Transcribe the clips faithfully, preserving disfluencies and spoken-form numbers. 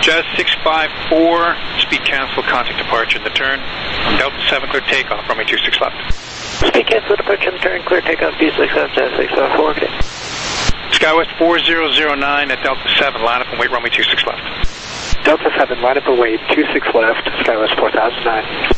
Jazz six five four, speed cancel, contact departure in the turn. Delta seven, clear takeoff, runway two six left. Speed cancel, departure in the turn, clear takeoff, two six left, Jazz six five four, okay. Skywest four zero zero nine at Delta seven, line up and wait, runway two six left. Delta seven, line up and wait, two six left, Skywest four thousand nine.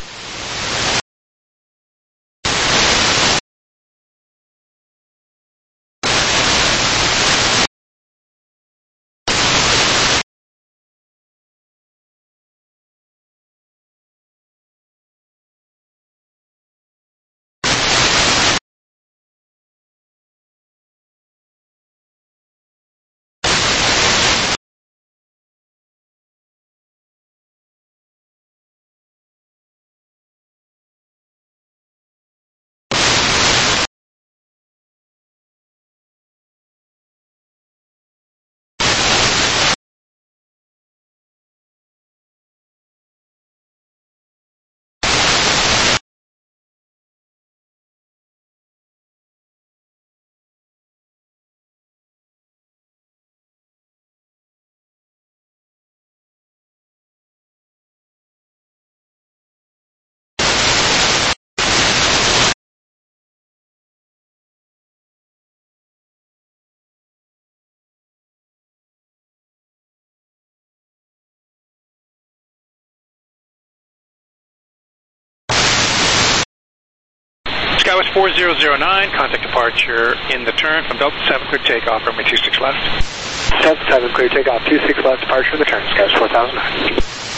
Skywest four zero zero nine, contact departure in the turn from Delta seven, clear takeoff, runway two six left. Delta seven, clear takeoff, two six left, departure in the turn, Skywest four thousand nine.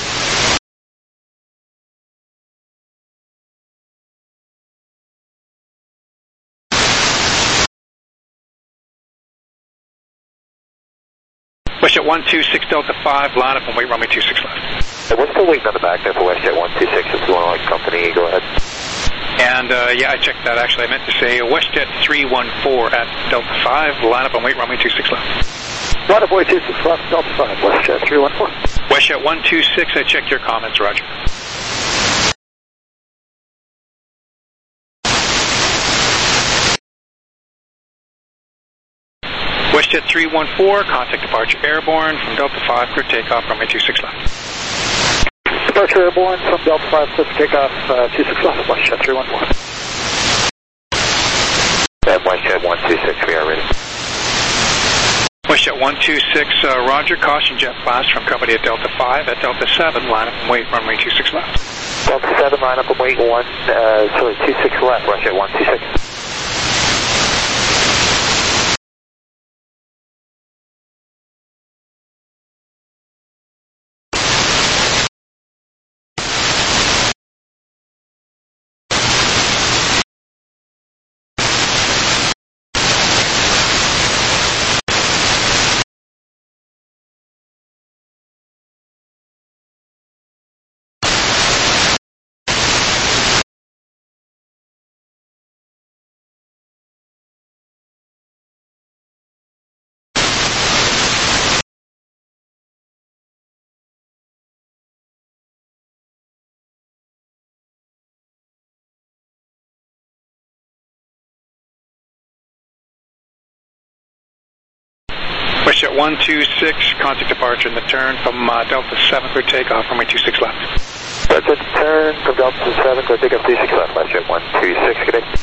WestJet one two six Delta five, line up and wait, runway two six left. Hey, we're still waiting on the back there for WestJet one two six. If you want to like company, go ahead. And uh, yeah, I checked that actually. I meant to say WestJet three one four at Delta five, line up and wait, runway two six left. Line up, wait, two six left, Delta five, WestJet three one four. WestJet one two six, I checked your comments, roger. WestJet three one four, contact departure airborne from Delta five, clear takeoff, runway two six left. Departure airborne from Delta five, clear takeoff, uh, two six left, WestJet three one four. And WestJet one two six, we are ready. WestJet one two six, uh, roger, caution jet blast from company at Delta five at Delta seven, line up and wait, runway two six left. Delta seven, line up and wait, one, uh, sorry, two six left, WestJet one two six. WestJet one two six, contact departure in the turn from uh, Delta seven, clear takeoff, runway two six left. WestJet turn from Delta seven, clear takeoff, two six left, WestJet one two six, good day.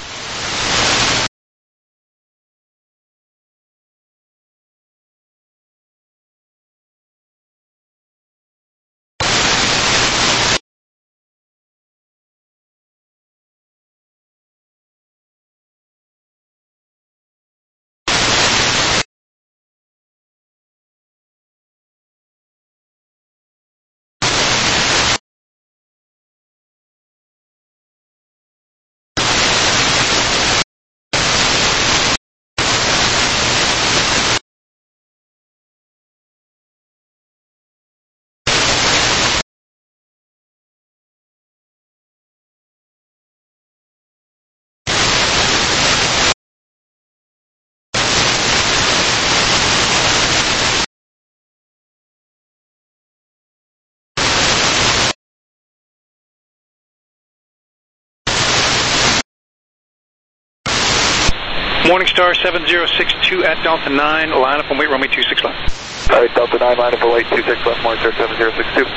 Morningstar seven zero six two at Delta nine, line up and wait, runway two six left. All right, Delta nine, line up for eight two six left, Morningstar seven zero six two.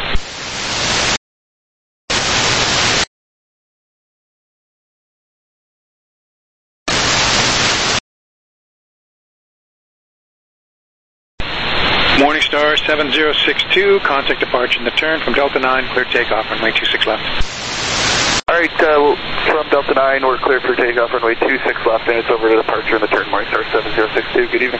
Morningstar seven zero six two, contact departure in the turn from Delta nine, clear takeoff, runway two six left. All right, uh, from Delta nine, we're clear for takeoff, runway two six left, and it's over to departure in the turn, Morningstar seven zero six two. Good evening.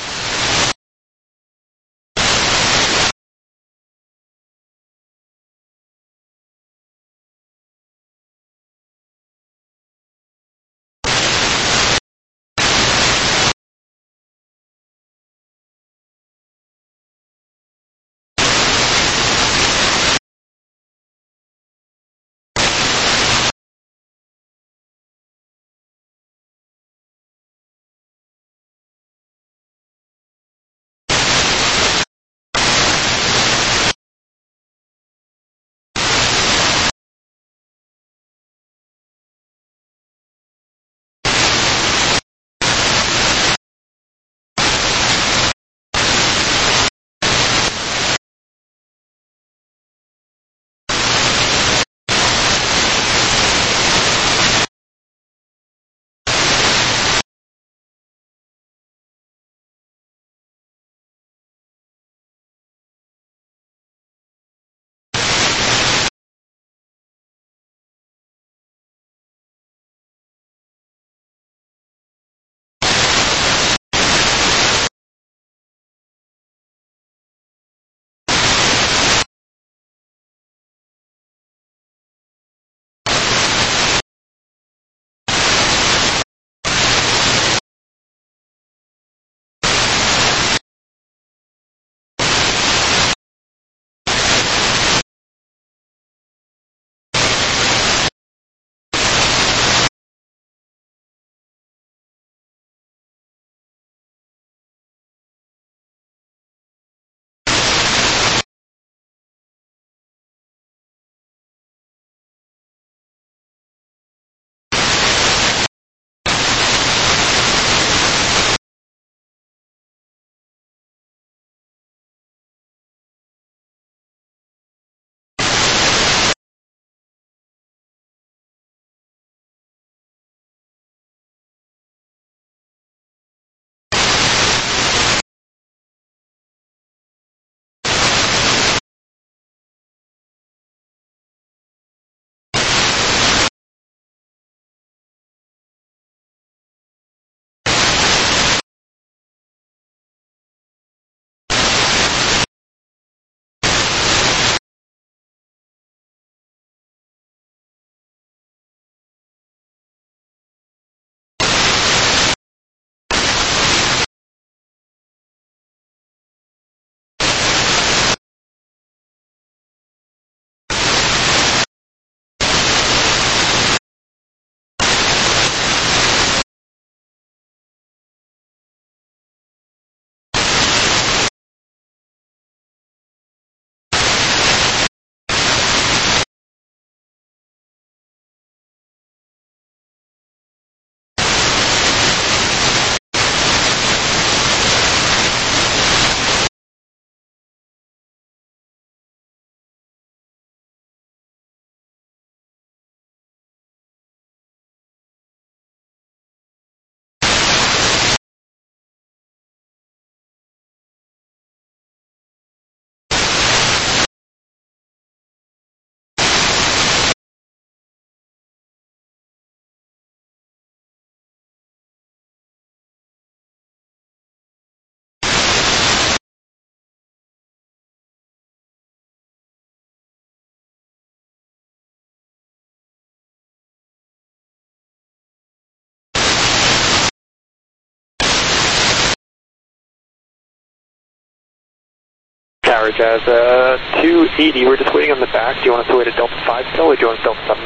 Tower Jazz, uh, two eighty, we're just waiting on the back. Do you want us to wait at Delta five still, or do you want Delta seven?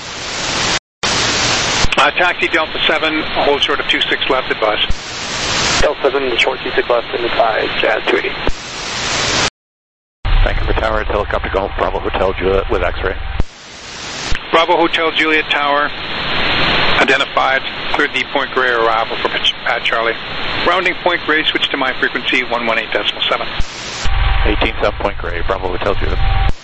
Uh, taxi Delta seven, hold short of two six left, advise. Delta seven, short two six left, and advise, Jazz two eighty. Vancouver Tower, it's helicopter Golf, Bravo Hotel Juliet with X-ray. Bravo Hotel Juliet Tower. Identified, cleared the Point Grey arrival for Pat Charlie. Rounding Point Grey, switch to my frequency, one one eight point seven. eighteen seven Point Grey, Bravo Hotel Juliet.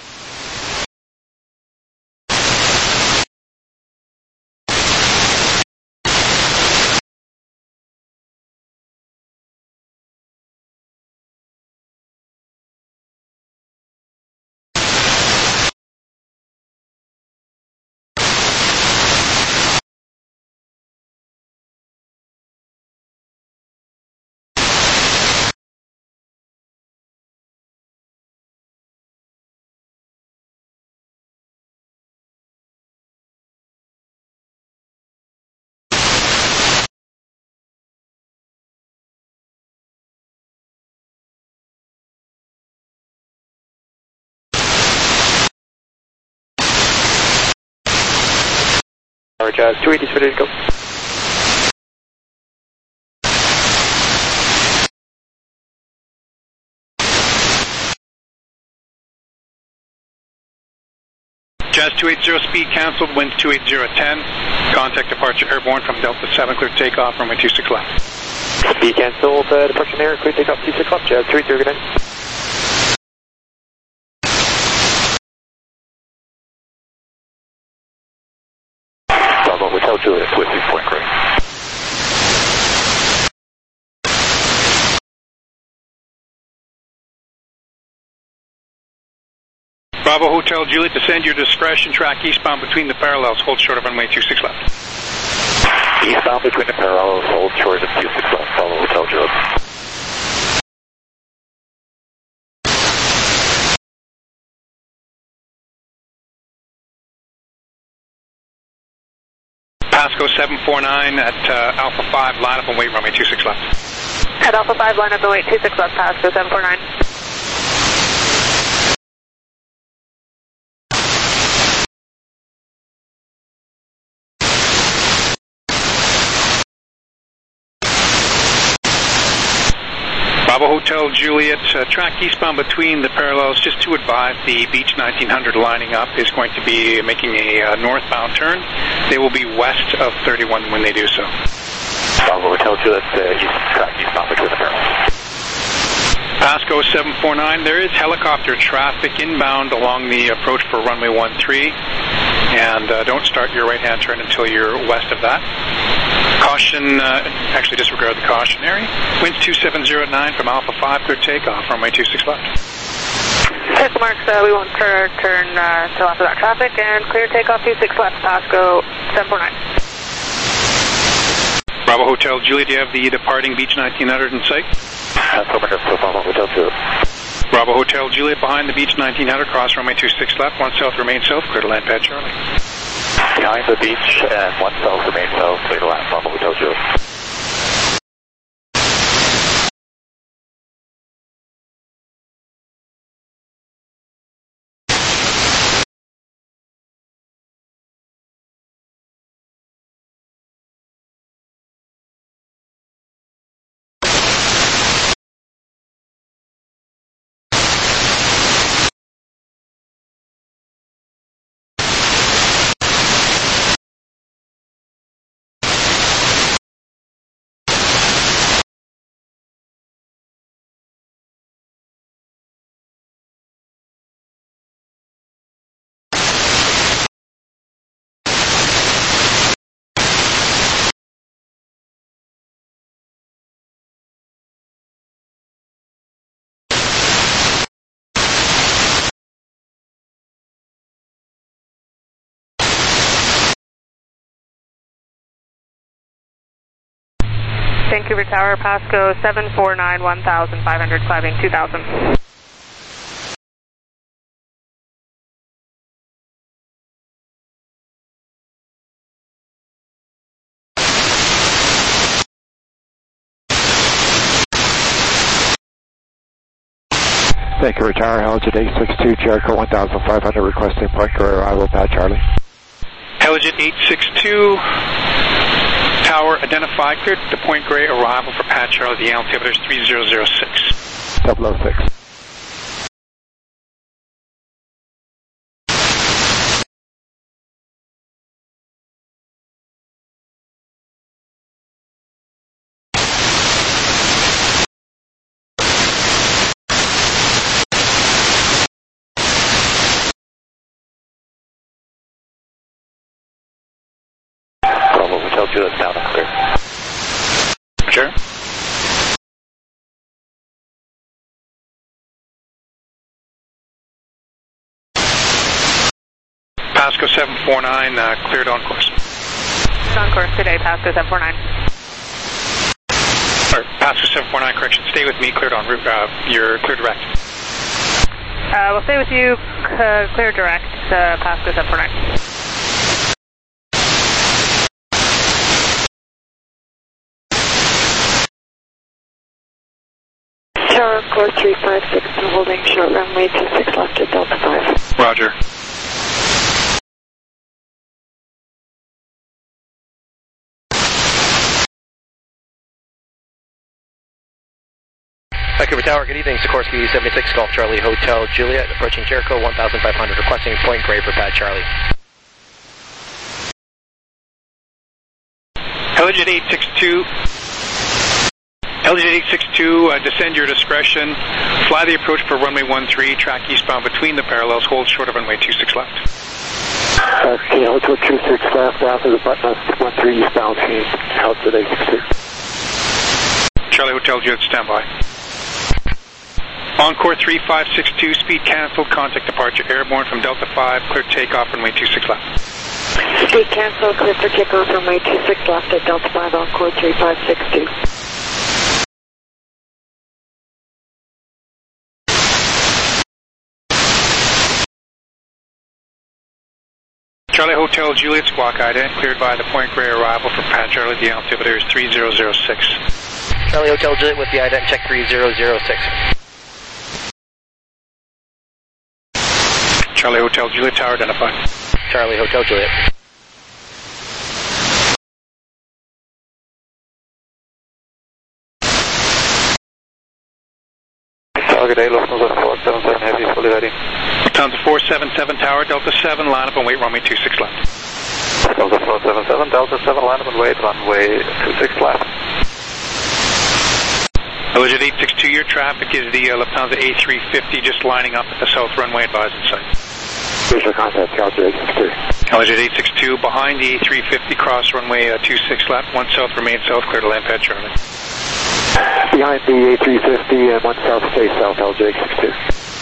Tower Jazz, two eighty is ready to go. Jazz two eighty, speed cancelled, wind two eighty at ten. Contact departure airborne from Delta seven, clear takeoff, runway two six left. Speed cancelled, uh, departure in air, clear takeoff two six left, Jazz two eighty, good night. Bravo Hotel Juliet, switching Point Grey. Bravo Hotel Juliet, descend your discretion, track eastbound between the parallels, hold short of runway two six left. Eastbound between the parallels, hold short of two six left, Bravo Hotel Juliet. Pasco seven four nine at uh, Alpha five, line up and wait, runway two six left. At Alpha five, line up and wait, two six left, Pasco seven four nine. Bravo Hotel Juliet, uh, track eastbound between the parallels. Just to advise, the Beach nineteen hundred lining up is going to be making a uh, northbound turn. They will be west of thirty-one when they do so. Bravo Hotel Juliet, uh, east, track eastbound between the parallels. Pasco seven four nine, there is helicopter traffic inbound along the approach for runway one three. And uh, don't start your right-hand turn until you're west of that. Caution, uh, actually disregard the cautionary. Winds two seven zero at nine from Alpha five, clear takeoff, runway two six left. Vehicle marks, uh, we won't turn, turn uh, till after that traffic, and clear takeoff two six left, Pasco seven four nine. Bravo Hotel Juliet, do you have the departing Beach nineteen hundred in sight? That's over to Bravo Hotel Juliet. Bravo Hotel Juliet behind the Beach nineteen hundred, cross runway two six left, one south, remain south, clear to land Pat Charlie. Behind the beach and one south, remain south, clear to land Bravo Hotel Juliet. Vancouver Tower, Pasco seven four nine, one thousand five hundred, climbing two thousand. Vancouver Tower, Helijet eight six two, Jericho one thousand five hundred, requesting Point Grey arrival, Pat Charlie. Helijet eight six two, tower identified, cleared to Point Grey arrival for Pat Charlie, the altimeter is three zero zero six. double oh six. Juliet down and clear. Sure. Pasco seven four nine, uh, cleared on course. On course today, Pasco seven four nine. Or Pasco seven four nine, correction. Stay with me, cleared on route. Uh, you're clear direct. Uh, we'll stay with you, uh, clear direct, uh, Pasco seven four nine. Tower course three five six, and holding short runway two six left at Delta five. Roger. Vancouver Tower, good evening. Sikorsky seventy-six Golf Charlie Hotel Juliet, approaching Jericho one thousand five hundred, requesting Point Grey for Pad Charlie. Helijet eight six two. Helijet eight six two, uh, descend your discretion. Fly the approach for runway one three, track eastbound between the parallels, hold short of runway two six left. Okay, Hotel two six left, after the button one three eastbound, Helijet eight six two. Charlie Hotel Juliet, standby. Encore three five six two, speed cancelled, contact departure airborne from Delta five, clear takeoff runway two six left. Speed cancel, clear for takeoff runway two six left at Delta five, Encore three five six two. Charlie Hotel Juliet, squawk ident, cleared by the Point Grey arrival for Pad Charlie, the altimeter is three zero zero six. Charlie Hotel Juliet with the ident, check three zero zero six. Charlie Hotel Juliet, tower identified. Charlie Hotel Juliet. Target A, Lufthansa four seven seven Heavy, fully ready. Lufthansa four seven seven tower, Delta seven, line up and wait, runway two six left. Delta four seven seven, Delta seven, line up and wait, runway two six left. Helijet eight six two, your traffic is the uh, Lufthansa A three fifty, just lining up at the south runway, advise in sight. Visual contact, Helijet eight six two. Helijet eight six two, behind the A three fifty, cross runway uh, two six left, one south, remain south, clear to land Pad Charlie. Behind the A three fifty and one south, stay south, Helijet eight six two.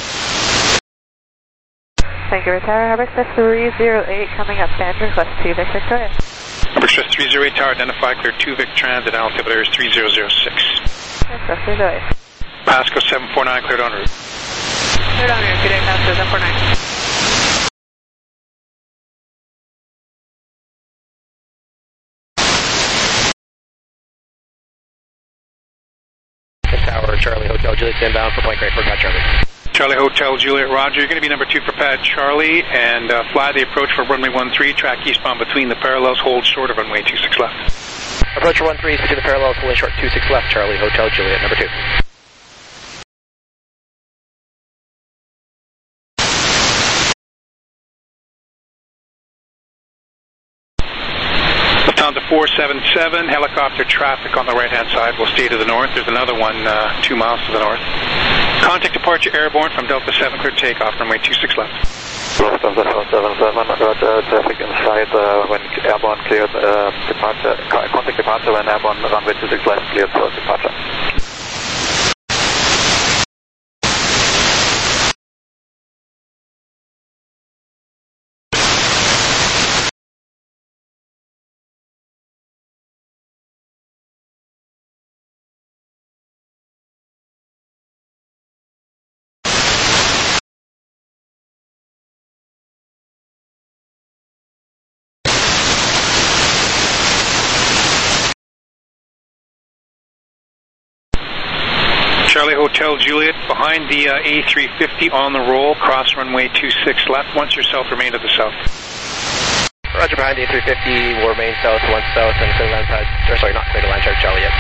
Vancouver Tower, Harbor Express three zero eight, coming up, stand request two Vic Victoria. Harbor Express three zero eight tower, identify, clear two Vic Transit, altimeter is three zero zero six. Express three zero eight. Pasco seven four nine, cleared en route. Cleared en route, good day, Pasco seven four nine. Tower, Charlie Hotel Juliet, inbound for Point Grey for Pad Charlie. Charlie Hotel Juliet, roger. You're going to be number two for Pad Charlie, and uh, fly the approach for runway one three, track eastbound between the parallels, hold short of runway two six left. Approach for one three, between the parallels, holding short two six left, Charlie Hotel Juliet, number two. Lufthansa four seven seven, helicopter traffic on the right-hand side will stay to the north. There's another one uh, two miles to the north. Contact departure airborne from Delta seven, clear takeoff, runway two six left. Lufthansa four seven seven, roger, traffic inside uh, when airborne cleared, uh, departure, contact departure when airborne, runway two six left, cleared for departure. Charlie Hotel Juliet, behind the uh, A three fifty on the roll, cross runway two six left. Once you're south, remain to the south. Roger, behind the A three fifty, will remain south, one south, and clear to land Pad, or sorry, not clear to land Charlie Charlie yet.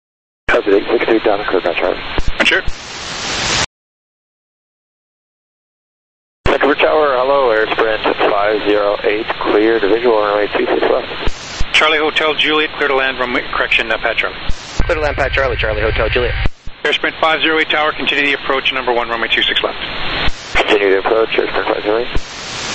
Helijet eight six two, down and clear, Pad Charlie. Sure. Tower, hello, Airsprint five zero eight, clear to visual, runway two six left. Charlie Hotel Juliet, clear to land, runway, correction, uh, Pat Charlie. Clear to land, Pat Charlie, Charlie Hotel Juliet. Airsprint five zero eight Tower, continue the approach, number one, runway two six left. Continue the approach, Airsprint five zero eight.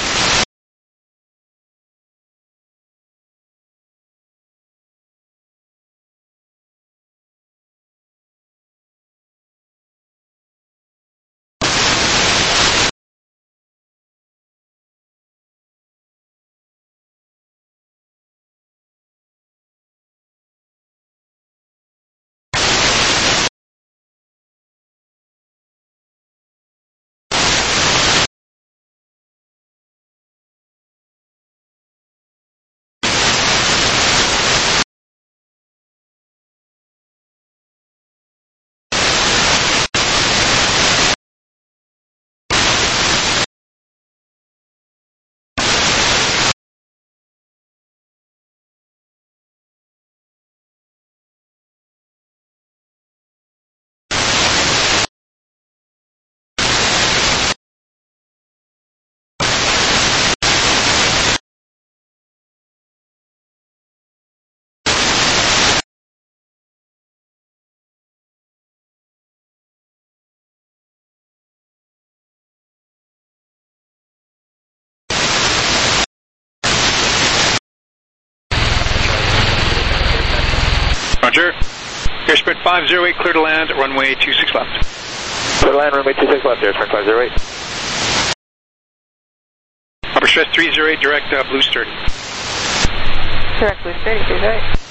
Roger. Airsprint five zero eight, clear to land, runway two six left. Clear to land, runway two six left, Airsprint five zero eight. Upper stress three zero eight, direct uh, Blue Sturdy. Direct Blue Sturdy, three zero eight.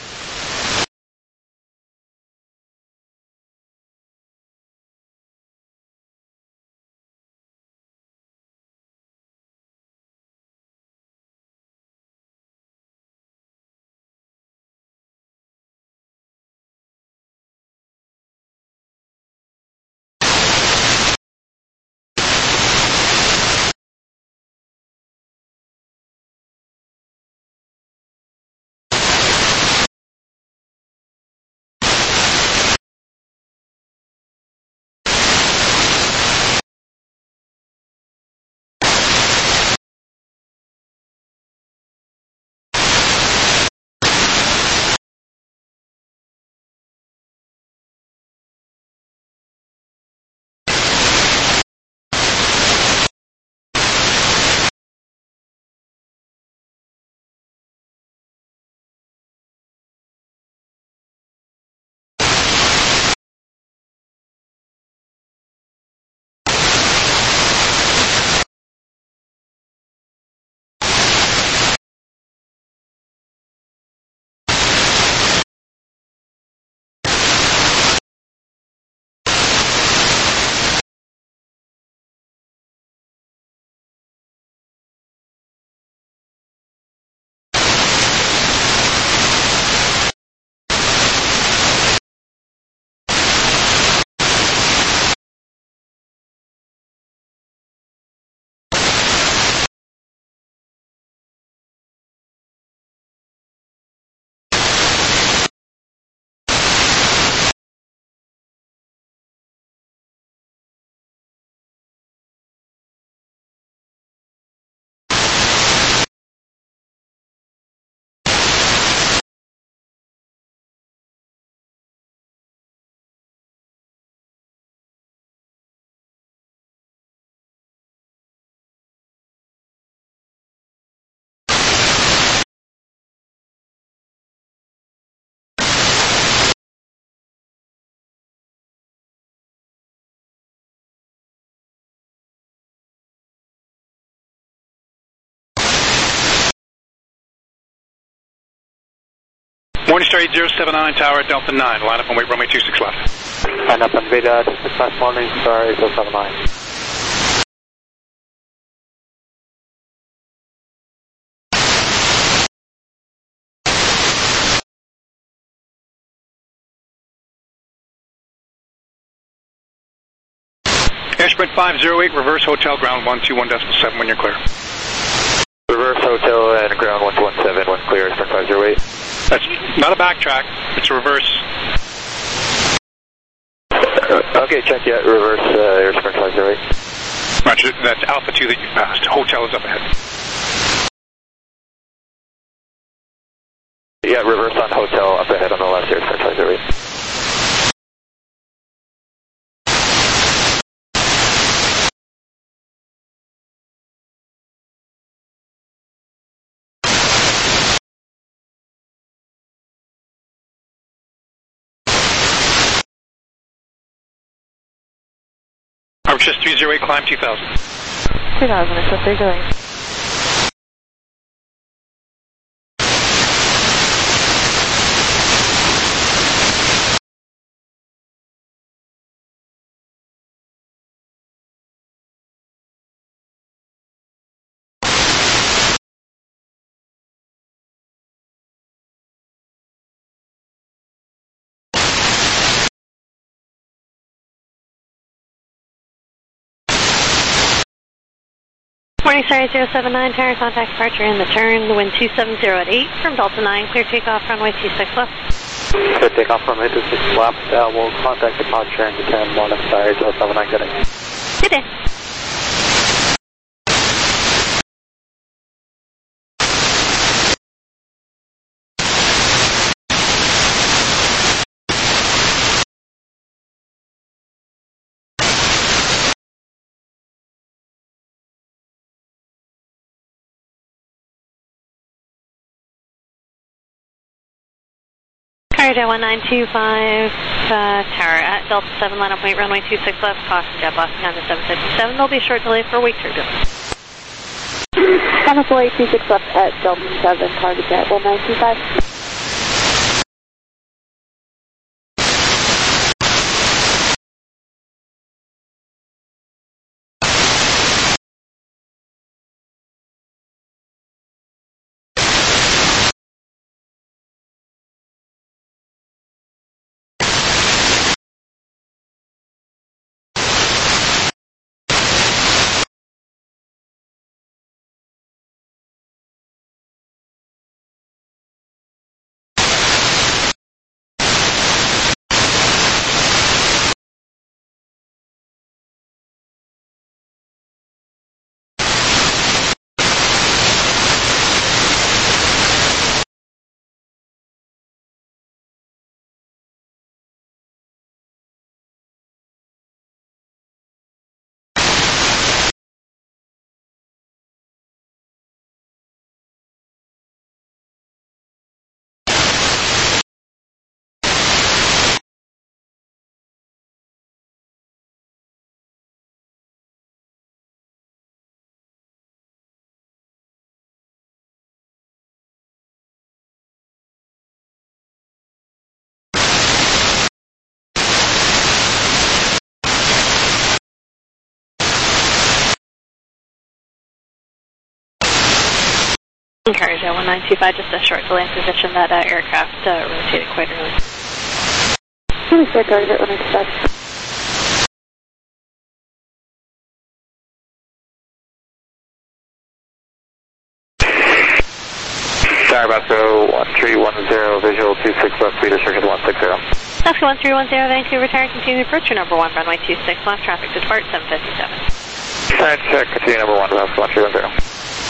Morningstar eight zero seven nine, Tower Delta nine, line up and wait, runway two six left. Line up and wait, uh, this is fast Morningstar eight zero seven nine. Airsprint five zero eight, reverse hotel, ground one two one decimal seven when you're clear. Reverse hotel and ground one two one seven when clear, Airsprint five zero eight. That's not a backtrack, it's a reverse. Uh, okay, check yet, reverse uh, Airsprint five zero eight. Roger, that's Alpha two that you've passed. Hotel is up ahead. Yeah, reverse on hotel up ahead on the left here, start zero eight. Arches three zero eight, climb two thousand. two thousand, it's three zero eight. Morning, sorry, zero seven nine, tower contact departure in the turn, the wind two seven zero at eight, from Delta nine, clear takeoff, runway two six left. Clear takeoff, runway two six left, uh, we'll contact departure in the turn, morning, sorry, zero seven nine, good day. Good day. Carrier one nine two five, uh, tower at Delta seven, line up, wait, runway two six left, caution jet blocking on the seven fifty-seven. There'll be a short delay for wake turbulence. Line up, wait, two six left at Delta seven, target jet one nine two five. Carrier one nine two five, just a short delay in position. That uh, aircraft uh, rotated quite early. Really start target one nine two five. Sorry about so one three one zero, visual two six left, speed circuit one six zero. Oscar one three one zero, Vancouver tower, continue approach your number one, runway two six left, traffic to depart seven fifty-seven. Alright, check, continue number one, Oscar one three one zero.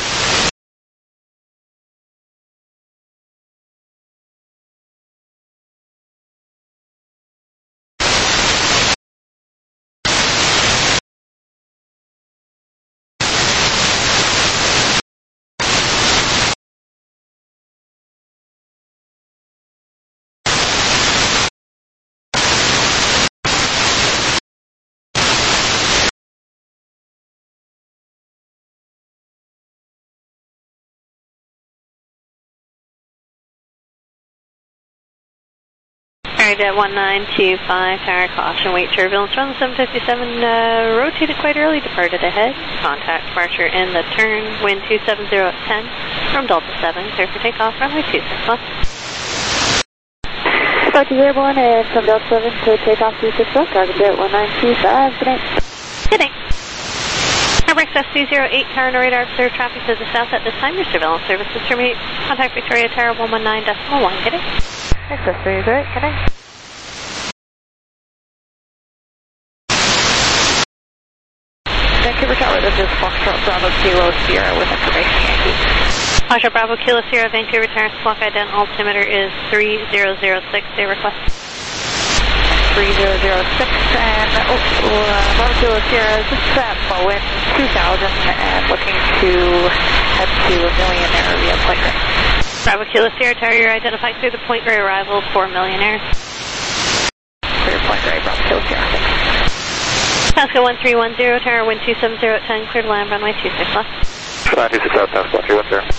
Carrier one nine two five, tower caution, wait turbulence, run seven fifty-seven, uh, rotated quite early, departed ahead, contact departure in the turn, wind two seven zero at ten, from Delta seven, clear for takeoff, runway two six left. Departure airborne and from Delta seven, clear takeoff two six left, target jet one nine two five, good day. Good day. Harbor Express two zero eight, tower and radar, observe traffic to the south at this time, your surveillance services terminate, contact Victoria Tower one one nine decimal one, good day. Express three zero eight, good day. Vancouver Tower, this is Foxtrot Bravo Kilo Sierra with information Yankee. Foxtrot Bravo Kilo Sierra, Vancouver Tower, squawk ident altimeter is three zero zero six, day request. three zero zero six, and oh, uh, Bravo Kilo Sierra, this is at Bowen two thousand, and looking to head to a Millionaire via Point Grey. Bravo Kilo Sierra Tower, you're identified through the Point Grey arrival for Millionaire. Clear Point Grey, Bravo Kilo Sierra, thanks. Pasco one three one zero, tower, wind two seven zero at ten, clear to land, runway two six left. nine two six left, Pasco one three one zero.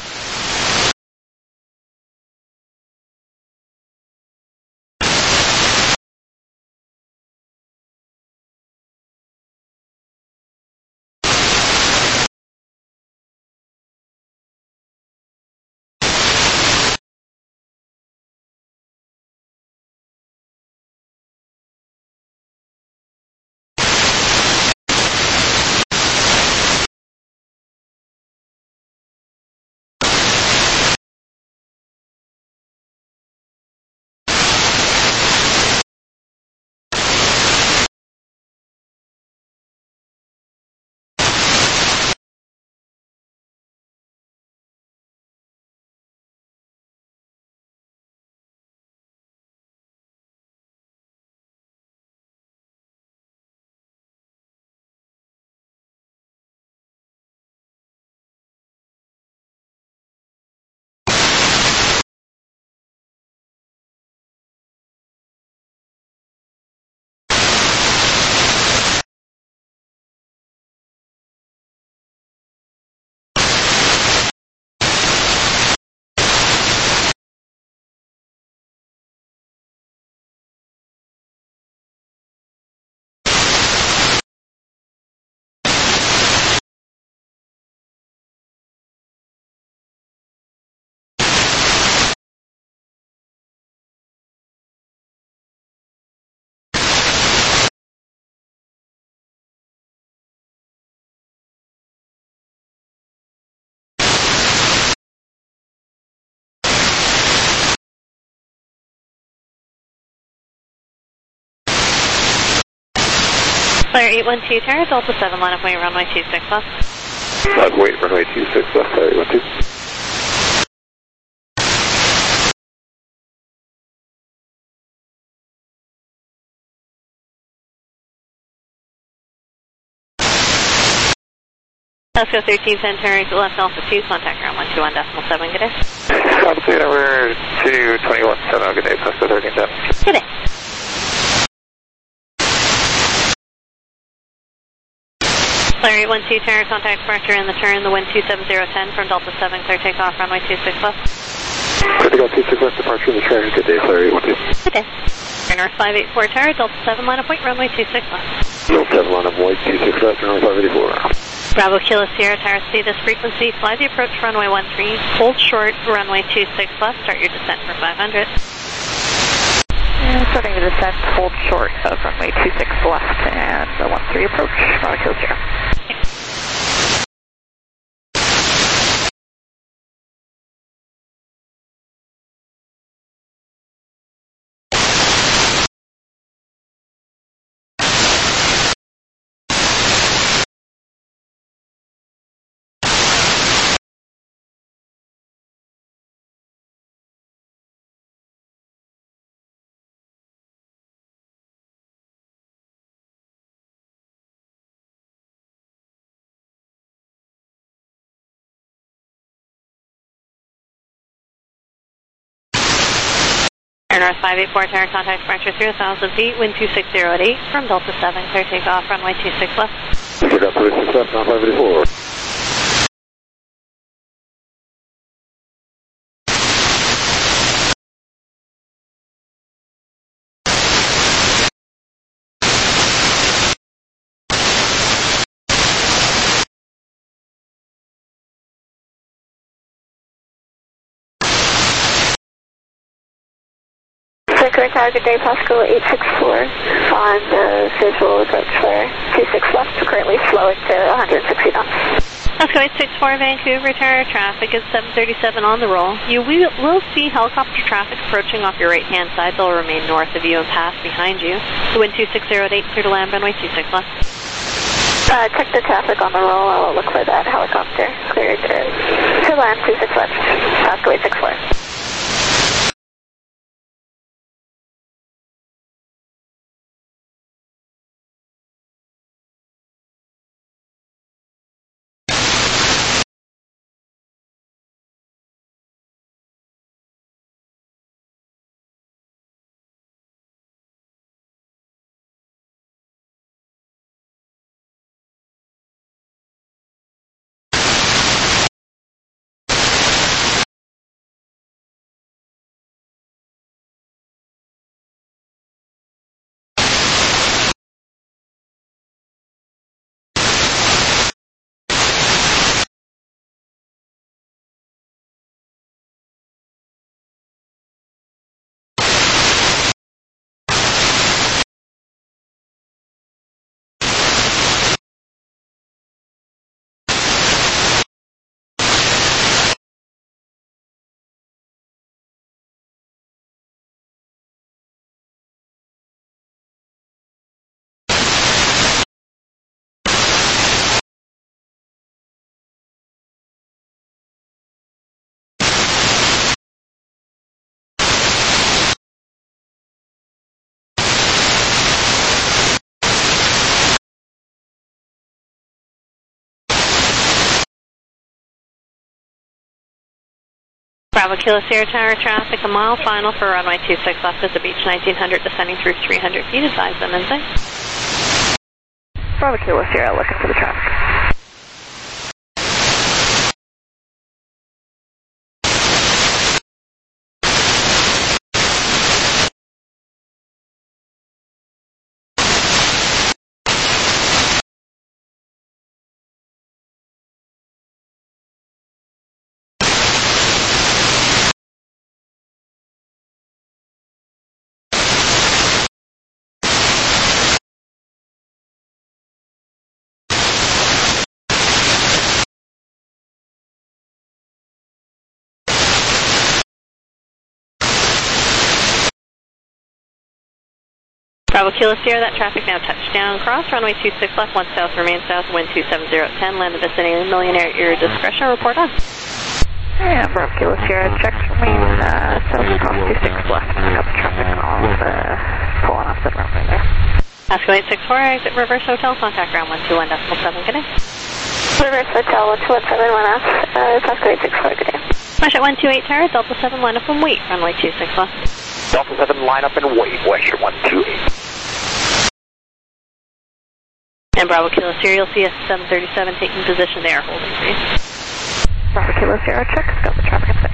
Flyer eight one two, tower, Delta seven, line up wing, runway two six left. Line up wing, runway two six left, Flyer eight one two. Pasco thirteen, Centauri, left Alpha two, contact ground one two one decimal seven, good day. Altitude number two twenty-one seven, good day, Pasco thirteen, ten. Good day. Flyer eight one two, tower, contact departure in the turn, the wind two seven zero ten from Delta seven, clear takeoff, runway two six left. Clear takeoff two six left, departure in the turn, good day, Flyer eight one two. Good day. Air North five eight four, tower, Delta seven, line of point, runway two six left. Delta seven, line of point, two six left, runway five eighty-four. Bravo Kilo Sierra, tower, see this frequency, fly the approach runway one three, hold short, runway two six left, start your descent for five hundred. And starting the descent, hold short of runway two six left, and the one three approach, Bravo Kilo Sierra. Air North five eight four, tower, contact departure three thousand feet, wind two six zero at eight from Delta seven, clear takeoff, runway two six left. Clear takeoff two six left, now five eighty-four. Vancouver Tower, good day, Pasco eight six four on the visual approach for two six left, currently slowing to one hundred sixty knots. Pasco eight six four, Vancouver Tower, traffic is seven thirty-seven on the roll. You will see helicopter traffic approaching off your right-hand side. They'll remain north of you and pass behind you. The wind two six zero at eight, clear to land, runway two six left. Uh, check the traffic on the roll. I will look for that helicopter. Clear to, to land two six left, Pasco eight six four. Bravo Kilo Sierra Tower traffic, a mile final for runway two six left at the beach, nineteen hundred, descending through three hundred feet, advise them inside. Bravo Kilo Sierra, looking for the traffic. Bravo Kilo Sierra, that traffic now touchdown, cross runway two six left, one south, remain south, wind two seven zero at ten, land the vicinity of Millionaire at your discretion, report on. Yeah, Bravo Kilo Sierra, check remain uh, south across two six left, got the traffic off, uh, pulling off the runway there. Pasco eight six four, exit reverse hotel, contact ground one two one decimal seven, good day. Reverse hotel one two one seven, one off, uh, Pasco eight six four, good day. Flash at one two eight Tower, Delta seven, line up and wait, runway two six left. Delta seven, line up and wait, Western one two eight. And Bravo Kilo Sierra, you'll see us seven thirty-seven taking position there, holding please. Bravo Kilo Sierra, check, got the traffic inside.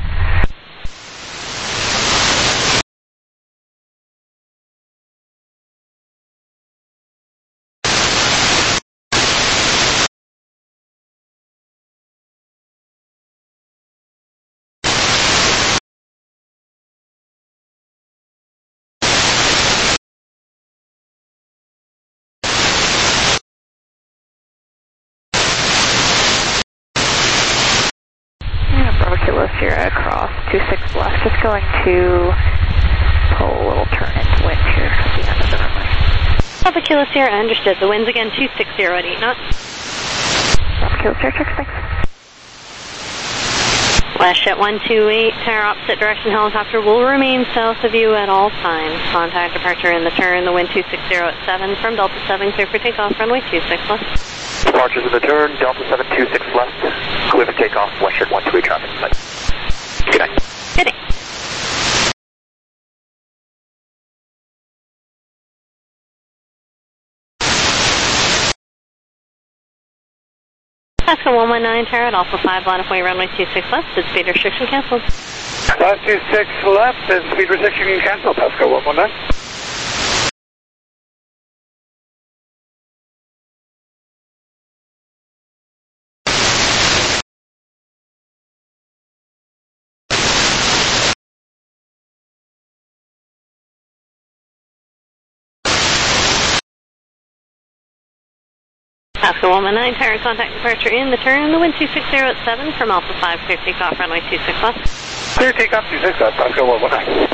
Sierra across two six left, just going to pull a little turn into wind here at the end of the runway. Bravo Kilo Sierra, understood. The wind's again two six zero at eight knots. Bravo Kilo Sierra, check, thanks. Last jet one two eight, tower opposite direction helicopter will remain south of you at all times. Contact departure in the turn, the wind two six zero at seven, from Delta seven, clear for takeoff, runway two six left. Departures in the turn, Delta seven two six left, clear for takeoff, Western one two eight traffic inside. Good night. Good day. Pasco one one nine, tower at Alpha five, line of way, runway two six left, and speed restriction canceled. Line two six left, and speed restriction canceled, Pasco one one nine. Pasco one one nine, tower contact departure in the turn, the wind two six zero at seven, from Alpha five, clear takeoff, runway two six left. Clear takeoff two six left, Pasco one one nine.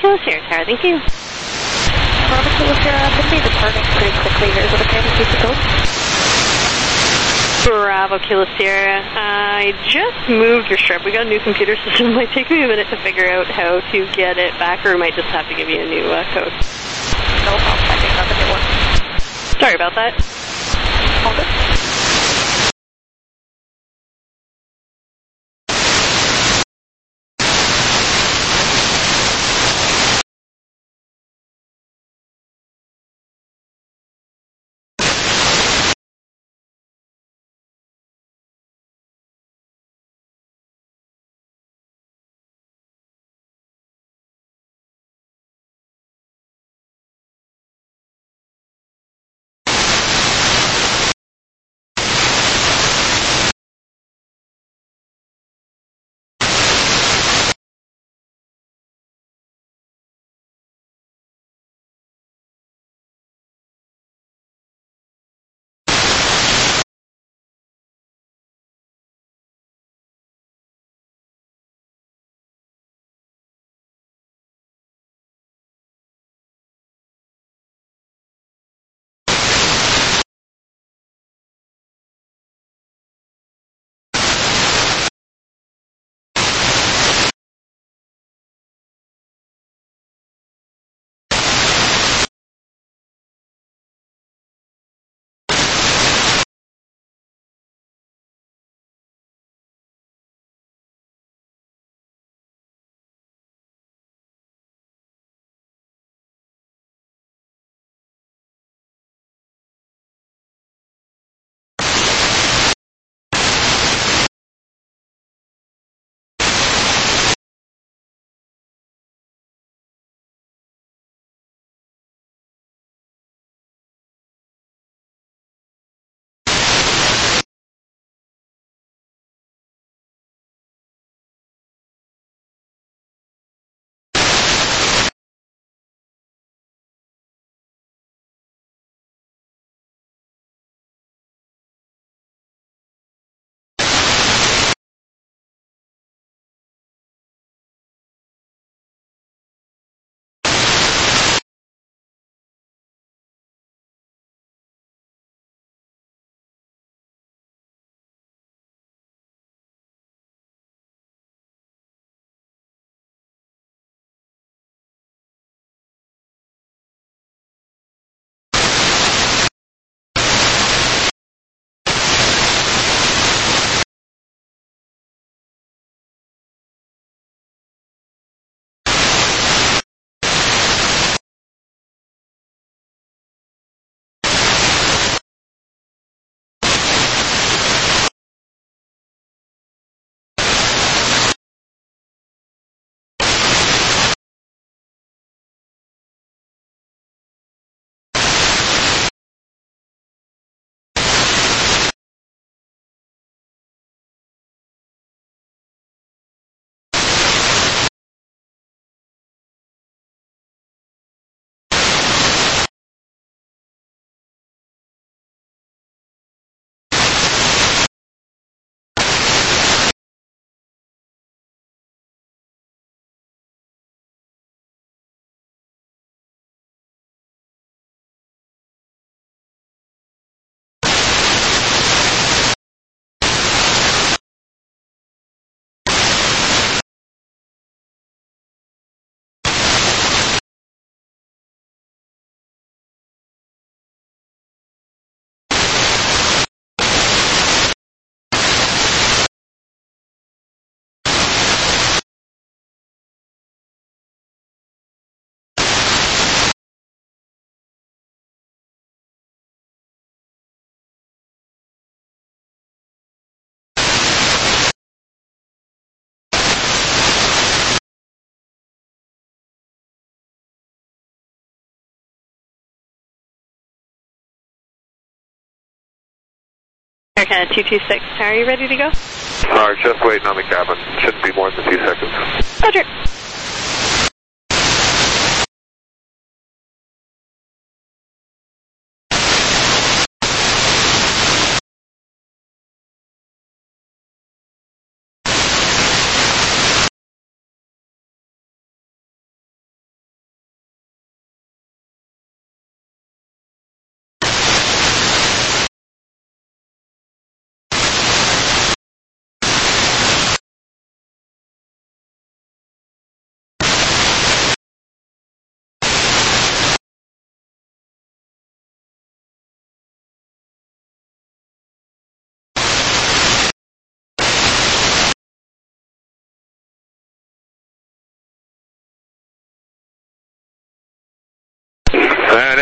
Kilo Sierra Tower, thank you. Bravo Kilo Sierra, I'm going to be departing pretty quickly here. Is it okay to keep the code? Bravo Kilo Sierra. I just moved your strip. We got a new computer system. It might take me a minute to figure out how to get it back, or we might just have to give you a new uh, code. No problem. I think that's a new one. Sorry about that. All good. Air Canada two two six, are you ready to go? Alright, just waiting on the cabin. Shouldn't be more than a few seconds. Roger.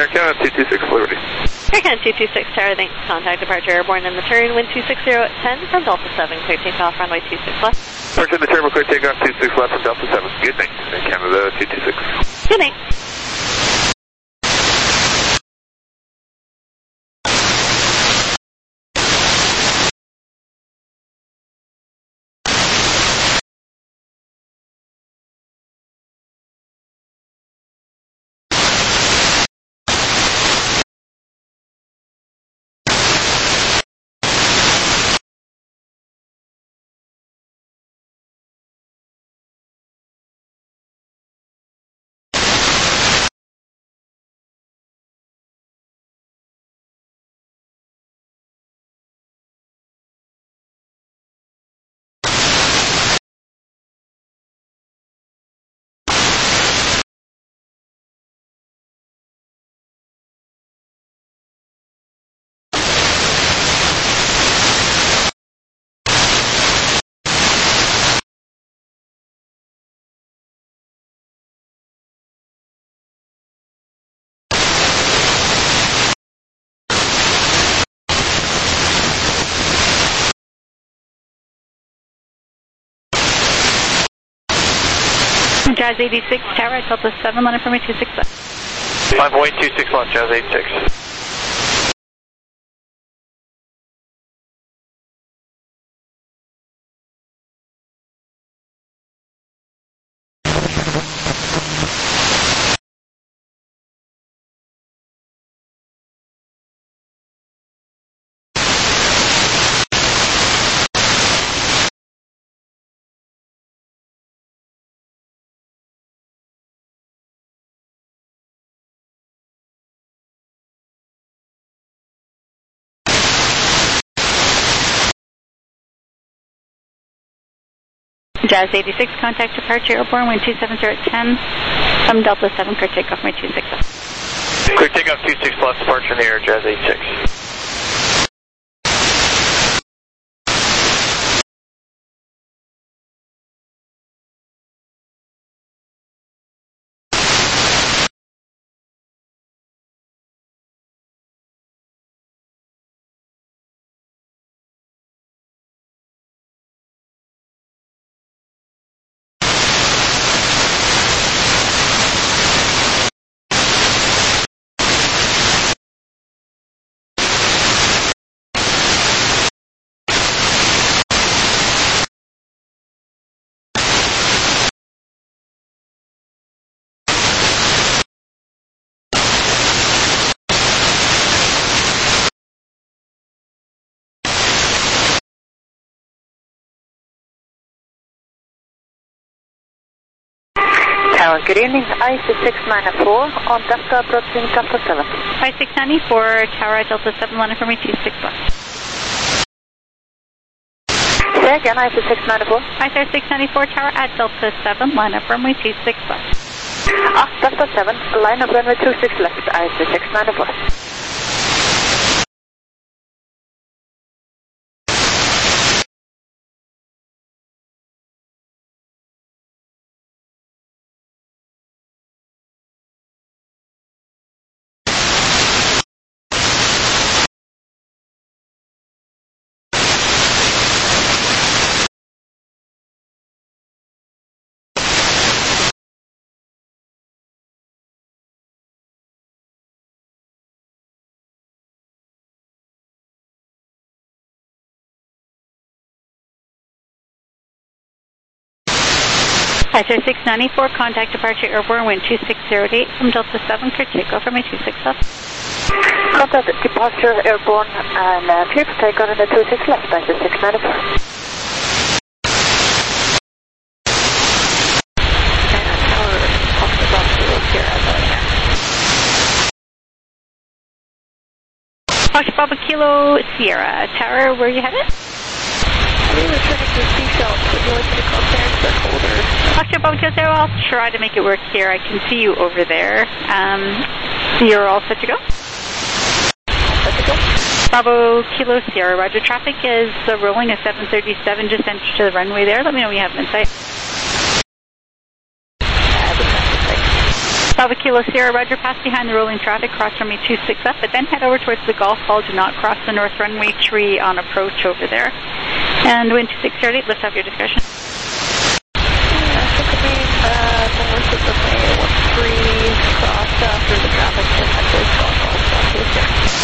Air Canada two two six Liberty. Air Canada two two six Tower, thanks. Contact departure airborne in the turn, wind two six zero at ten from Delta seven, clear takeoff, runway two six left. Departure in the turn, we're clear takeoff two six left from Delta seven. Good night. Air Canada two two six. Good night. Jazz eighty-six, Tower, Delta seven, line up for me two six left. five point two six left, Jazz eighty-six. Jazz eighty-six, contact departure airborne, wind two seven zero at ten from Delta seven, clear takeoff, my two six left. Clear takeoff two six plus, departure in the air, Jazz eighty-six. Tower, good evening. I C six ninety-four on Delta approaching Delta seven. I six ninety-four, Tower Delta seven, line up for me two six left. Say again, I C six ninety-four. I C six ninety-four, Tower at Delta seven, line up runway two six left. Ah, Delta seven, line up runway two six left, I C six ninety-four. I C six ninety-four, contact departure airborne, wind two six zero eight from Delta seven, clear takeoff for my two six left. Contact departure airborne and uh, clear for takeoff in the two six left, I C six ninety-four. Fox Bravo Kilo Sierra Tower, where are you headed? We were turning to seashell, would you like to call transfer holder? Fox Bravo Kilo Sierra, I'll try to make it work here. I can see you over there. Um, you're all set to go? Set to go. Bravo Kilo Sierra, roger. Traffic is uh, rolling at seven thirty-seven, just entered to the runway there. Let me know when you have them in sight. Uh, the traffic light. Bravo Kilo Sierra, Roger, pass behind the rolling traffic, cross runway two six left, but then head over towards the Golf Ball. Do not cross the north runway tree on approach over there. And wind two six Charlie, lift off your discretion. North of the runway one three, cross uh, through the traffic and head towards Golf Ball. Stop to the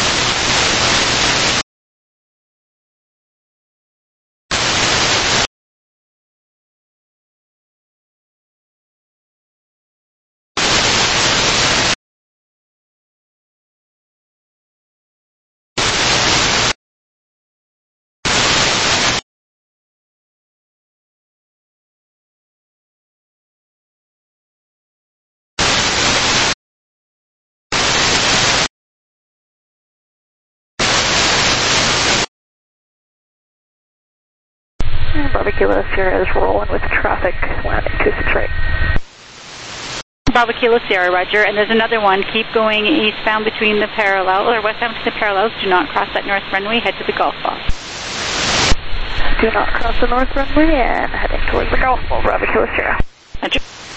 Bravo Kilo Sierra is rolling with traffic, landing two six right. Bravo Kilo Sierra, Roger, and there's another one. Keep going eastbound between the parallel, or westbound between the parallels. Do not cross that north runway, head to the Golf Ball. Do not cross the north runway and heading towards the Golf Ball, Bravo Kilo Sierra. Roger.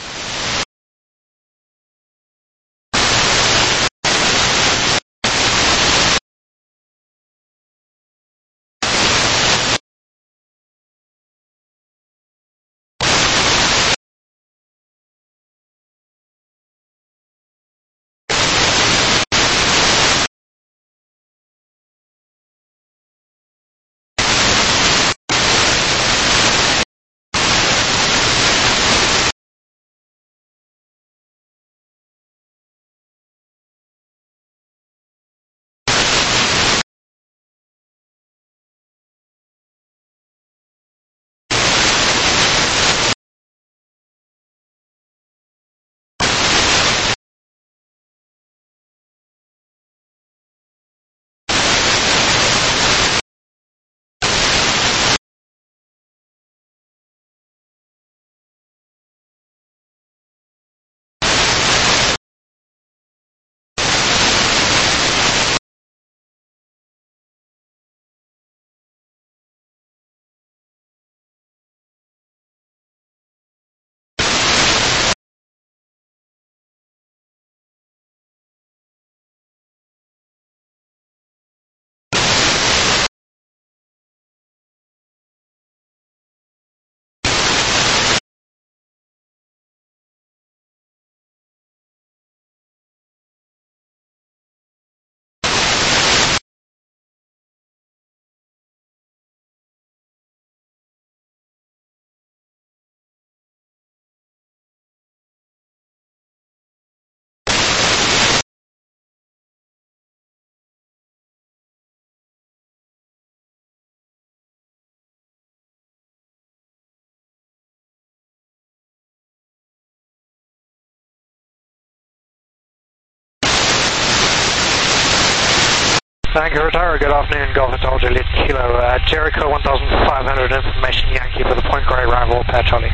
Thank you, Retire. Good afternoon, Golf Hotel Juliet Kilo. Uh, Jericho one thousand five hundred, information Yankee for the Point Grey arrival, Pat Charlie.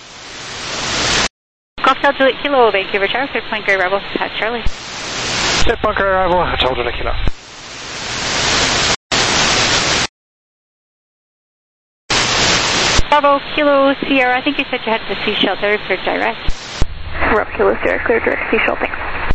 Golf Hotel Juliet Kilo, Vancouver Tower, clear Point Grey arrival, Pat Charlie. Set Point Grey arrival, Hotel Juliet Kilo. Bravo Kilo Sierra, I think you said you had the sea shelter for direct. Bravo Kilo Sierra, clear direct sea shelter.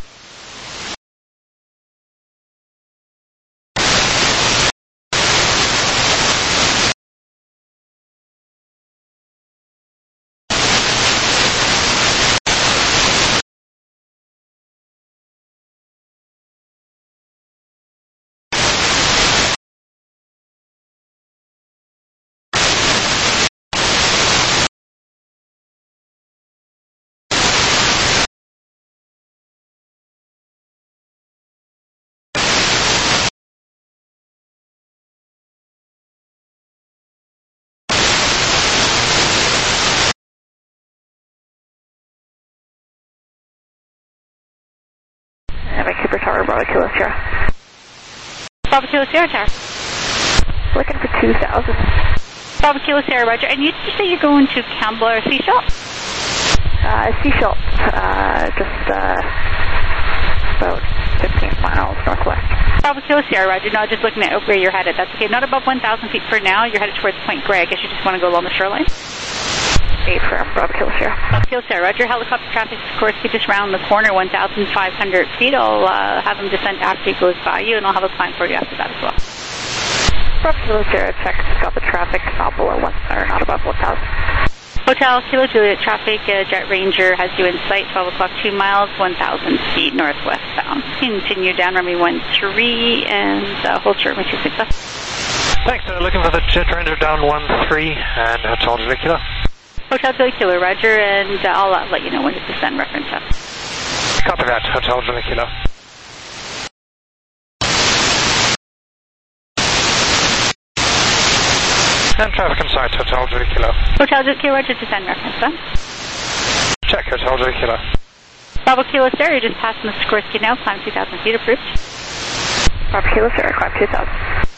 Vancouver Tower, Bravo Kilo Sierra. Bravo Kilo Sierra Tower. Looking for two thousand. Bravo Kilo Sierra, Roger. And you, you say you're going to Campbell or Seashell? Uh, Seashell, uh, just uh, about fifteen miles northwest. Bravo Kilo Sierra, Roger. No, just looking at where you're headed. That's okay. Not above one thousand feet for now. You're headed towards Point Grey. I guess you just want to go along the shoreline? eight from Bravo Kilo Sierra. Bravo Kilo Sierra, roger. Helicopter traffic, of course, just round the corner, one thousand five hundred feet. I'll uh, have him descend after he goes by you, and I'll have a climb for you after that as well. Bravo Kilo Sierra, check, got the traffic, not below one, or not above one thousand. Hotel Kilo Juliet traffic, uh, Jet Ranger has you in sight, twelve o'clock, two miles, one thousand feet northwest bound. Continue down runway one three and uh, hold short runway two six left. Thanks, uh, looking for the Jet Ranger down one three and Hotel Juliet Kilo. Hotel Juliet Kilo, roger, and uh, I'll uh, let you know when to descend reference up. Copy that, Hotel Juliet Kilo. And traffic in sight, Hotel Juliet Kilo. Hotel Juliet Kilo, roger, descend reference up. Check, Hotel Juliet Kilo. Bravo Kilo Sierra, just passing the Sikorsky now, climb two thousand feet approved. Bravo Kilo Sierra, climb two thousand.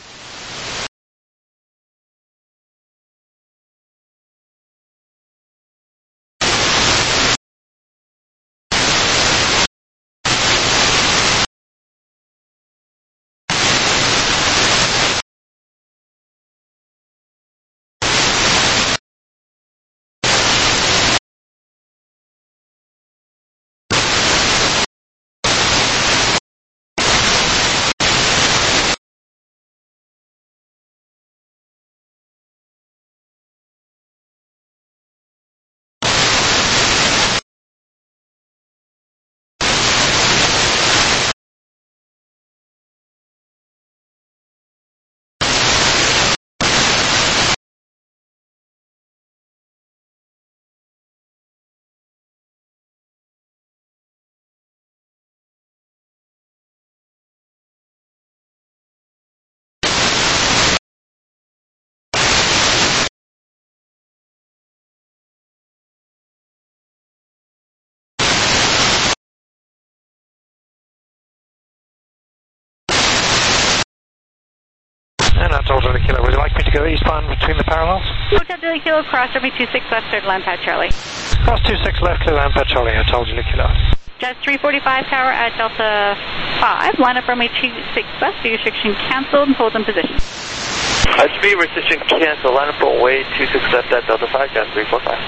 And Hotel Juliet Kilo, would you like me to go eastbound between the parallels? Hotel Juliet Kilo, cross runway two six left, clear to land pad Charlie. Cross two six left, clear land pad Charlie, Hotel Juliet Kilo. Jazz three forty-five tower at Delta five, line up runway two six left, speed restriction cancelled, and hold in position. Uh, speed restriction cancelled, line up runway two six left at Delta five, Jazz three forty-five.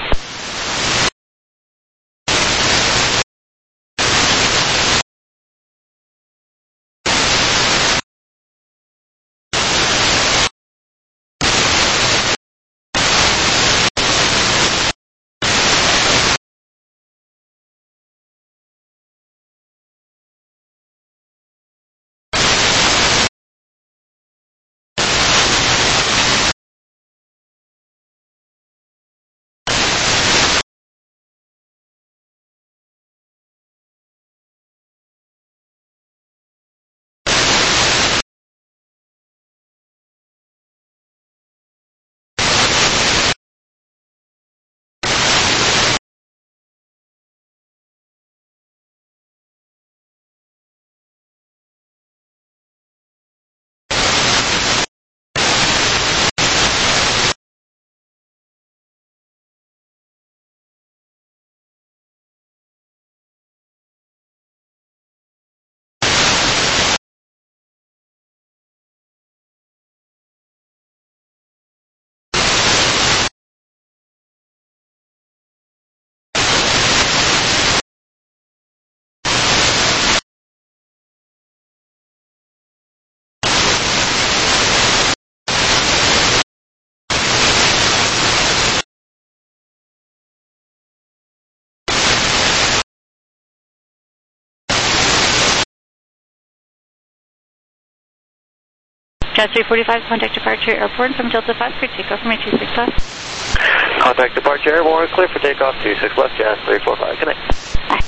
Jazz three forty-five, contact departure airport from Delta five for takeoff from two six left. Contact departure airborne, clear for takeoff two six left, Jazz three forty-five, connect. Bye.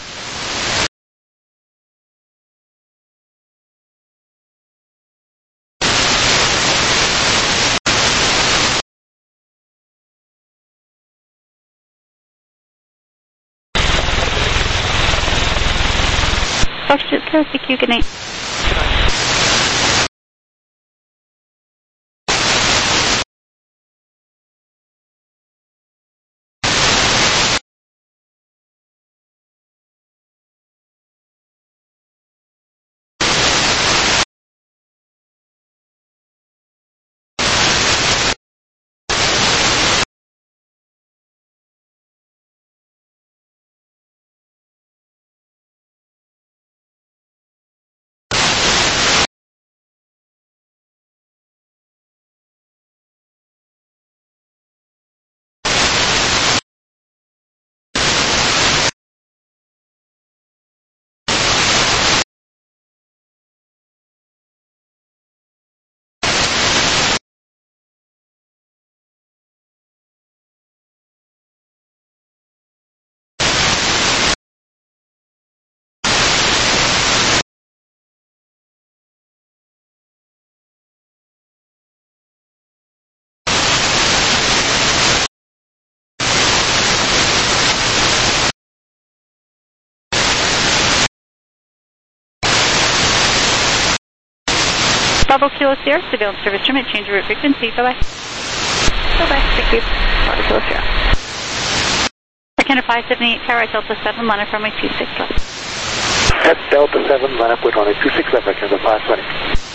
Foxtrot, Kilo, C Q, good night. Bravo Kilo Sierra, surveillance service trim, change of route frequency. Bye-bye. Bye-bye. Thank you. Bravo Kilo Sierra. Canada five seven eight, tower at Delta seven, line up runway two six left. At Delta seven, line up with runway two six left, Canada five twenty.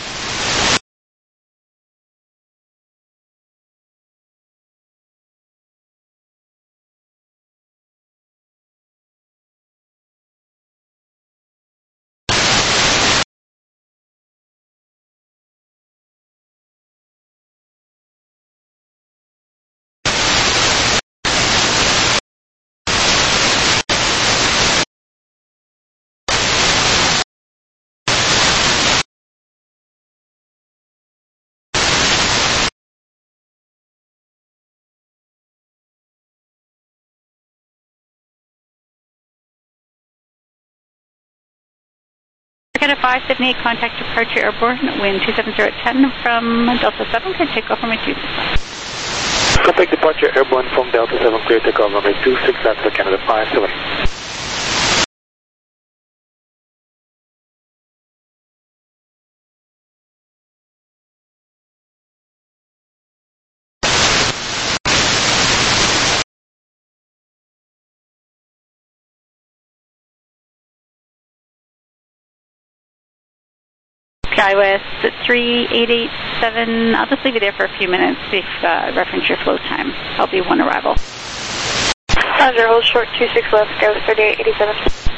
Canada five seven eight, contact departure airborne, wind two seven zero at ten from Delta seven, clear takeoff runway two six left. Contact departure airborne from Delta seven, clear takeoff runway two six left for Canada five seven eight. SkyWest three eight eight seven, I'll just leave you there for a few minutes if uh, reference your flow time. I'll be one arrival. Roger, hold short two six left, SkyWest thirty-eight eighty-seven.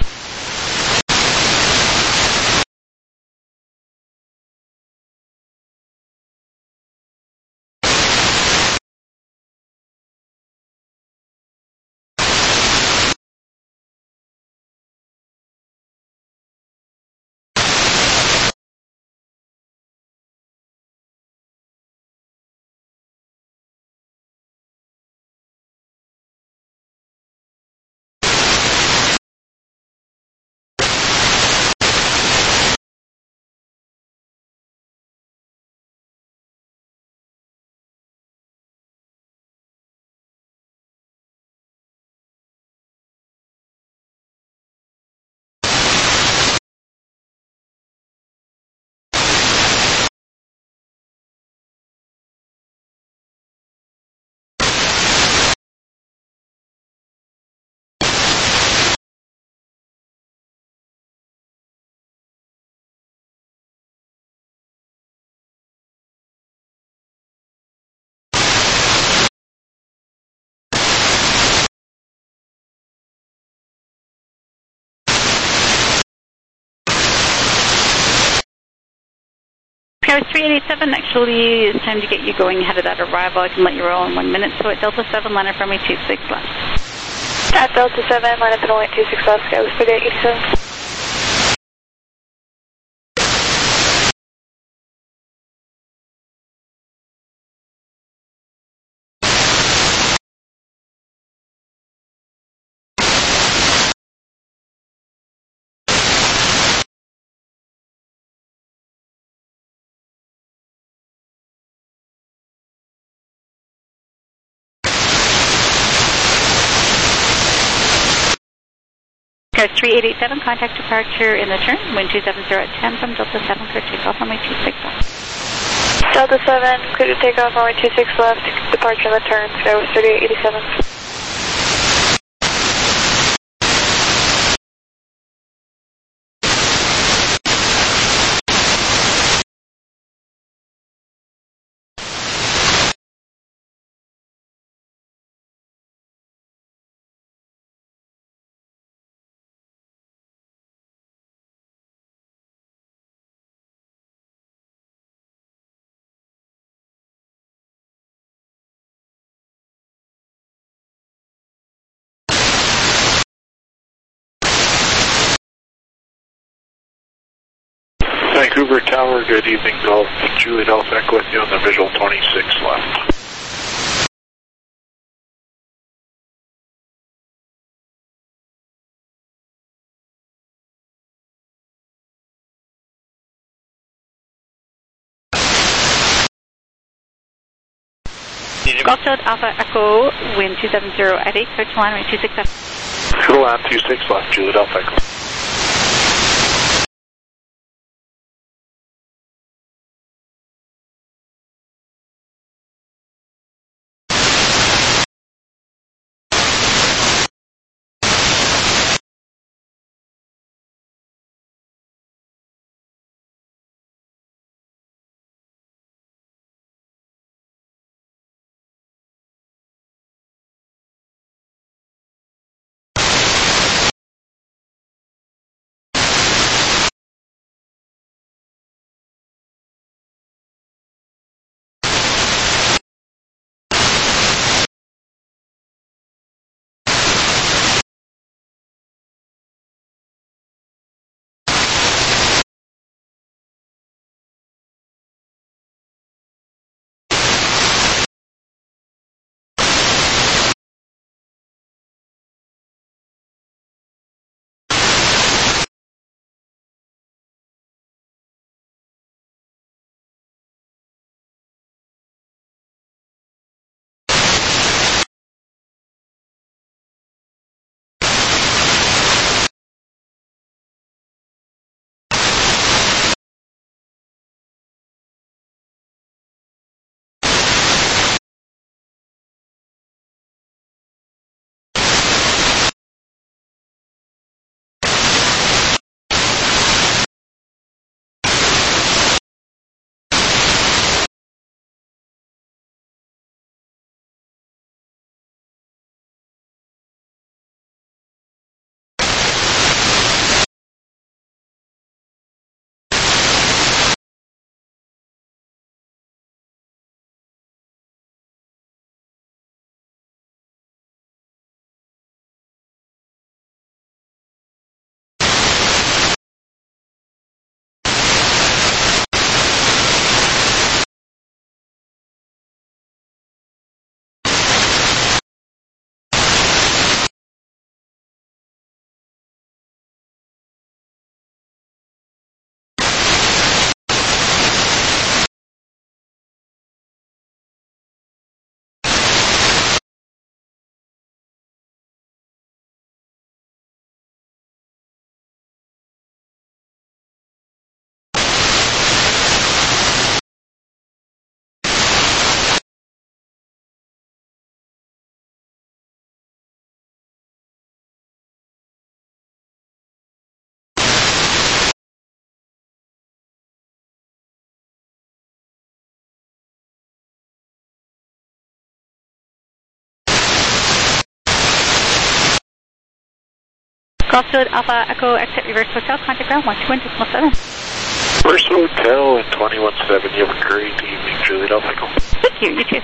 SkyWest three eight eight seven, actually it's time to get you going ahead of that arrival. I can let you roll in one minute, so at Delta seven, line up runway two six left. At Delta seven, line up runway two six left, SkyWest thirty-eight eighty-seven. three eight eight seven, contact departure in the turn, wind two seven zero at ten from Delta seven, clear takeoff runway two six left. Delta seven, clear to take off runway two six left, departure in the turn, SkyWest thirty-eight eighty-seven. Vancouver Tower, good evening, Golf. Juliet Alpha with you on the visual twenty-six left. Gulffield Alpha Echo, wind two seven zero at eight, clear to line runway two six left. Go on two six left, Juliet Alpha Echo. Golf Juliet Alpha Echo Exit Reverse Hotel, contact ground one two one decimal seven. First Hotel and twenty-one seven, you have a great evening, Juliet Alpha Echo. Thank you, you too.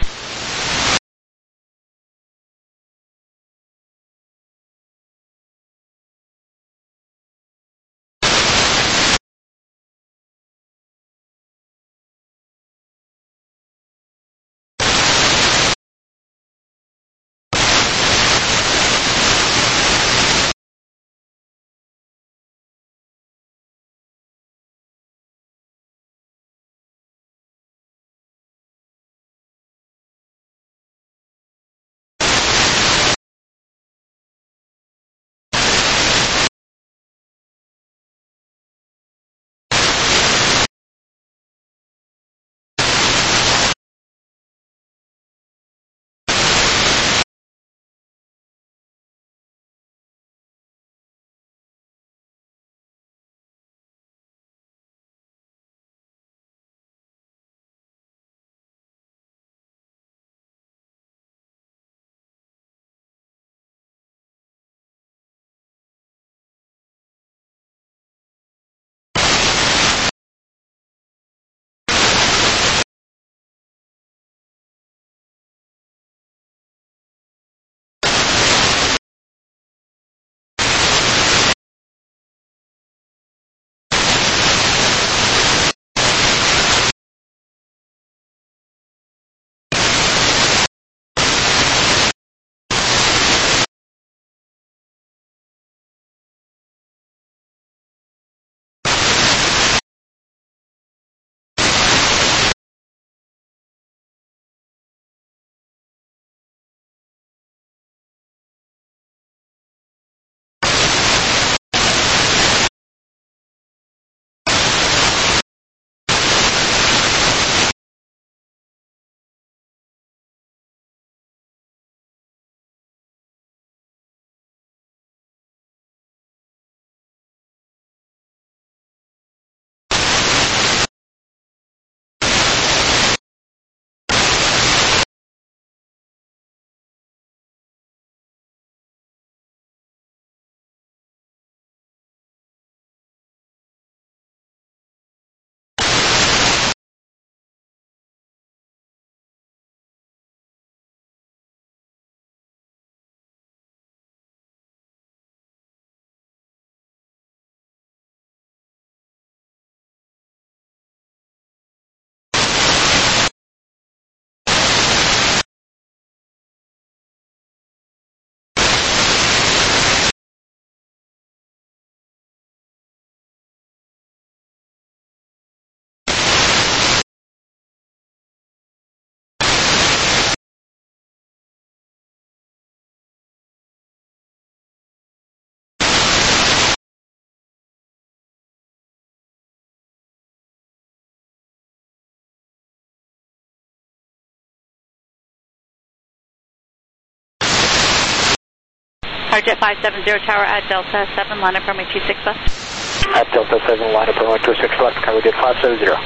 Target five seven zero tower at Delta seven, line up runway two six left. At Delta seven, line up runway two six left, can we get five seven zero?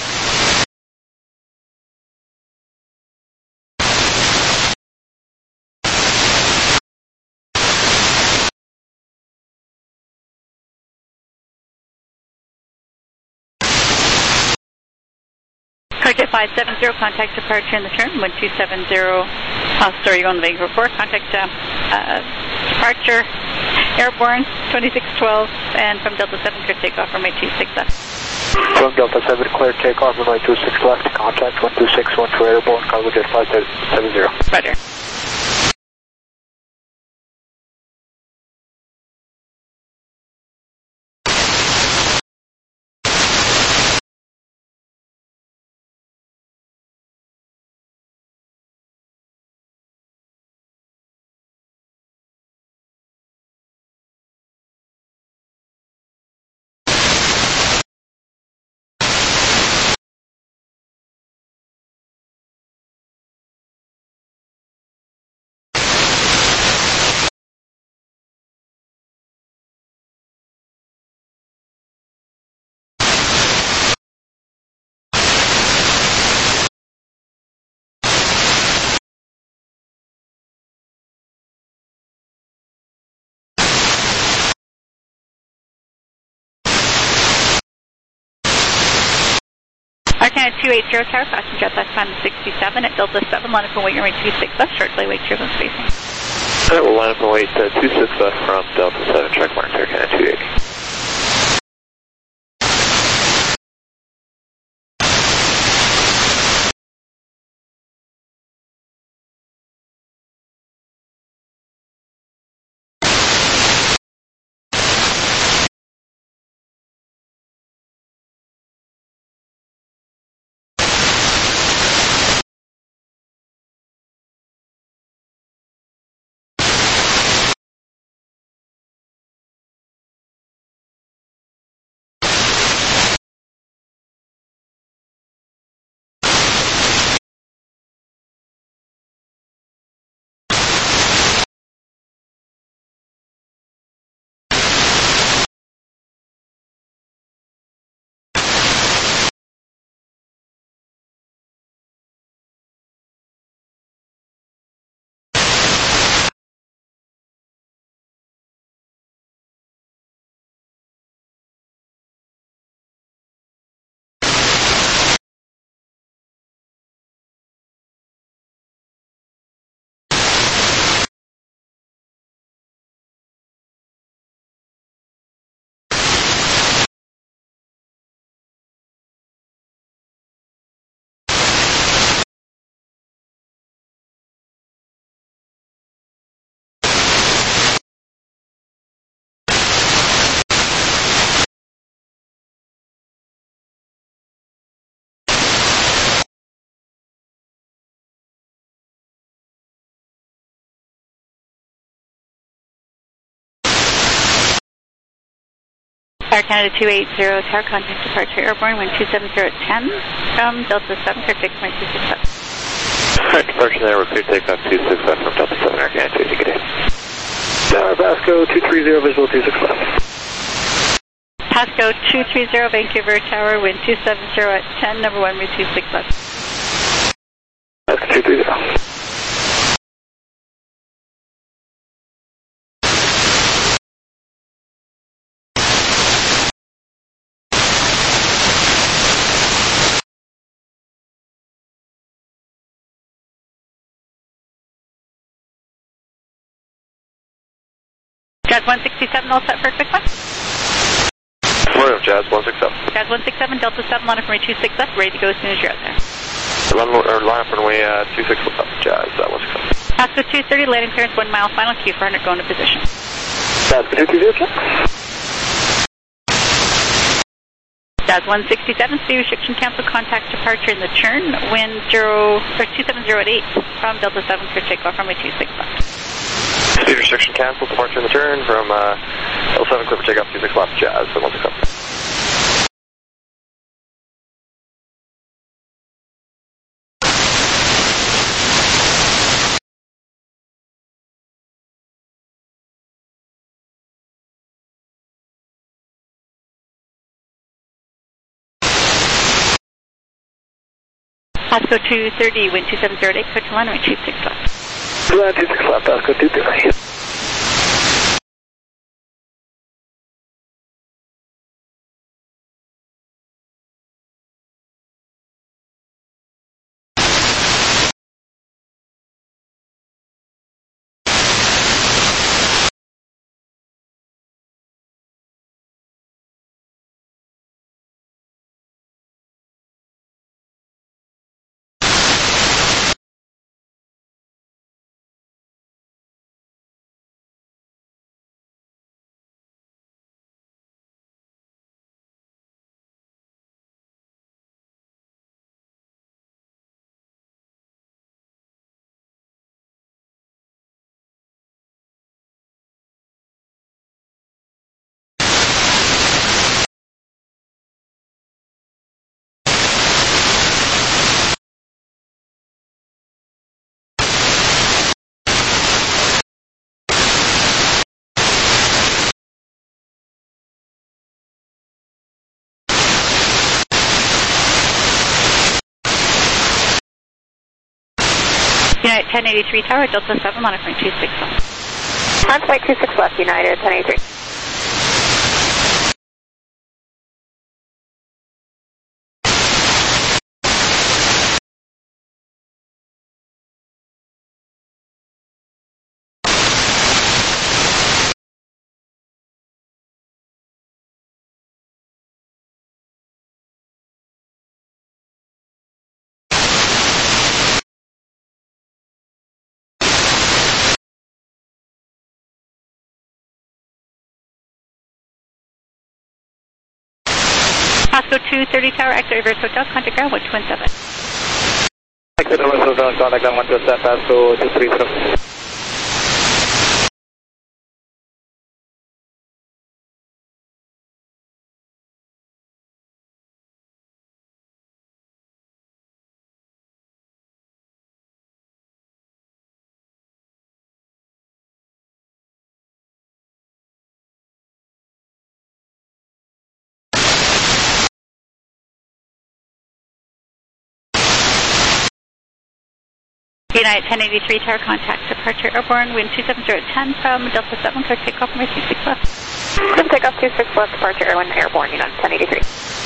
Target five seven zero, contact departure in the turn, one two seven zero, oh, sorry, you're on the Vancouver four, contact uh, uh, departure, airborne, twenty-six twelve, and from Delta seven, clear takeoff, runway two six left. From Delta seven, clear takeoff, runway two six left, contact one two six one two airborne, cargo jet five seven zero. Roger. Air Canada two eighty Tower, passenger jet last time sixty-seven at Delta seven, line up and wait runway two six left, short delay wait turbulence spacing. Alright, we'll line up and wait uh, two six left from Delta seven, track mark Air Canada two eighty. Air Canada two eighty Tower, contact departure airborne, wind two seven zero at ten from Delta seven, clear takeoff runway two six left. Alright, departure there, we're clear takeoff two six left from Delta seven, Air Canada two eighty, good day. Tower, Pasco two three zero, visual two six left. Pasco two three zero, Vancouver Tower, wind two seven zero at ten, number one, runway two six left. Pasco two three zero. Jazz one sixty-seven, all set for a quick one. Room, Jazz one sixty-seven. Jazz one sixty-seven, Delta seven, line up runway two six left, ready to go as soon as you're out there. Line, or line up runway uh, two six left, Jazz uh, one sixty-seven. Pasco two thirty, landing clearance one mile, final Q four hundred, go into position. Pasco two three zero, check. Jazz one sixty-seven, speed restriction cancel, contact departure in the turn, wind zero, or two seven zero at eight from Delta seven, clear takeoff runway two six left. Speed restriction cancel, departure in the turn from uh, L seven, clear for takeoff two six left, Jazz one sixty-seven. Pasco two thirty, wind two seven zero at eight, clear to line runway two six left. Line two six left, Pasco two thirty. United ten eighty-three Tower, Delta seven, line up runway two six left. Line flight two six left, United ten eighty-three. Pasco two thirty Tower, exit reverse hotel, contact ground one two seven. Exit reverse hotel, contact ground one two seven, Pasco two three zero. United ten eighty-three Tower, contact departure airborne, wind two seven zero at ten from Delta seven, clear takeoff from two six left. Clear takeoff two six left, departure airborne, airborne, United ten eighty-three.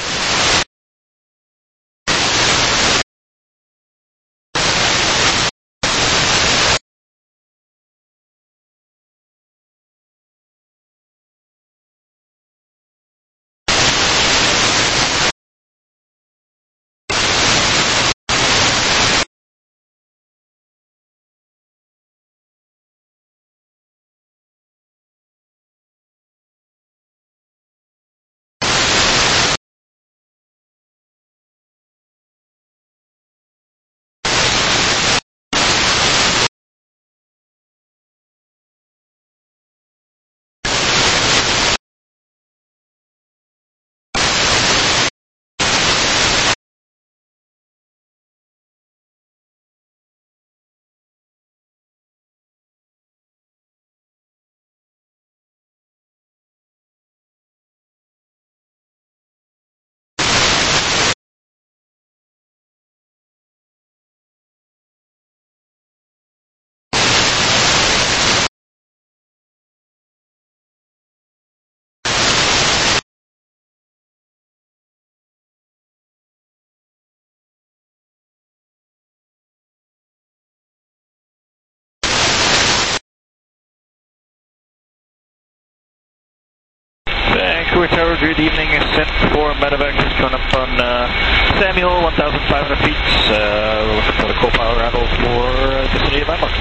Vancouver Tower, good evening. Sent for medevac, just coming up on uh, Samuel, one thousand five hundred feet. Uh, we're looking for the co-pilot arrival for uh, vicinity of landmark.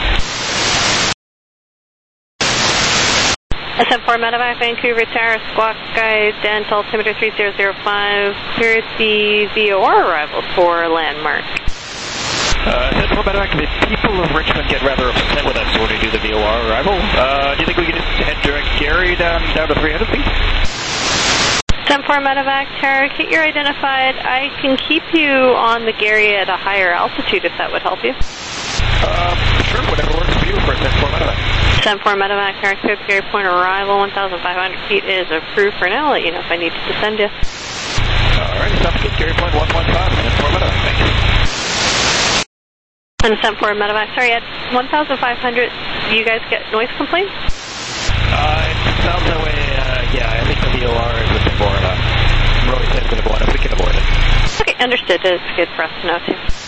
S M four medevac, Vancouver Tower, squawk guide, and altimeter three zero zero five. Here's the V O R arrival for landmark. Uh, S M four medevac, the people of Richmond get rather upset with us when we do the V O R arrival. Uh, do you think we could just head direct Gary down, down to three hundred feet? S M four medevac, Tarek, you're identified. I can keep you on the Gary at a higher altitude if that would help you. Uh, sure, whatever works for you for S M four medevac. S M four medevac, Tarek, clear Gary point arrival, one thousand five hundred feet is approved for now. I'll let you know if I need to descend you. Alright, sounds good. Gary point one one five, S M four medevac, thank you. And S M four medevac, sorry, at one thousand five hundred, do you guys get noise complaints? Uh, it sounds that way, uh, yeah, I think the V O R is a bit more, uh, really sensitive one, if we can avoid it. Okay, understood. It's good for us to know, too.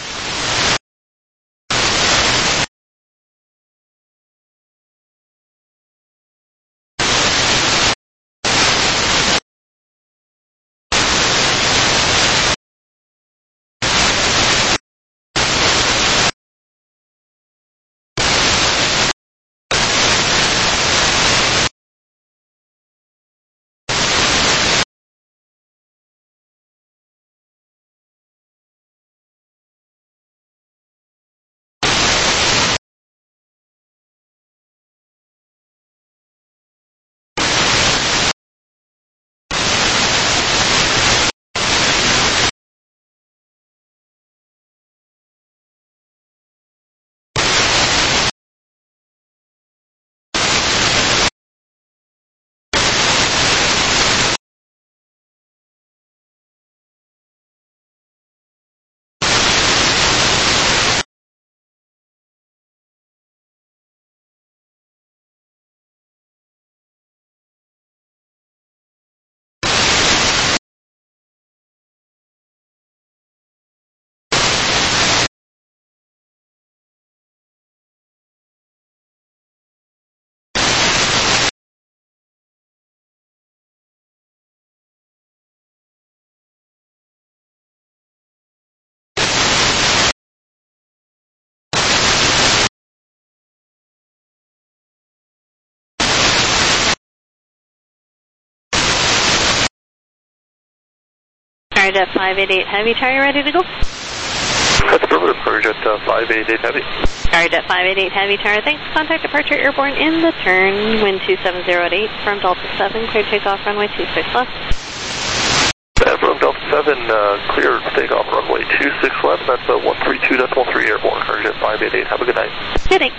CarJet five eight eight Heavy, are you ready to go? That's affirmative, CarJet uh, five eight eight Heavy. CarJet five eight eight Heavy, Tower, thanks. Contact departure airborne in the turn, wind two seven zero at eight, from Delta seven, clear takeoff runway two six left. And from Delta seven, uh, clear takeoff runway two six left, that's uh, one three two point three airborne, CarJet five eight eight, have a good night. Good night.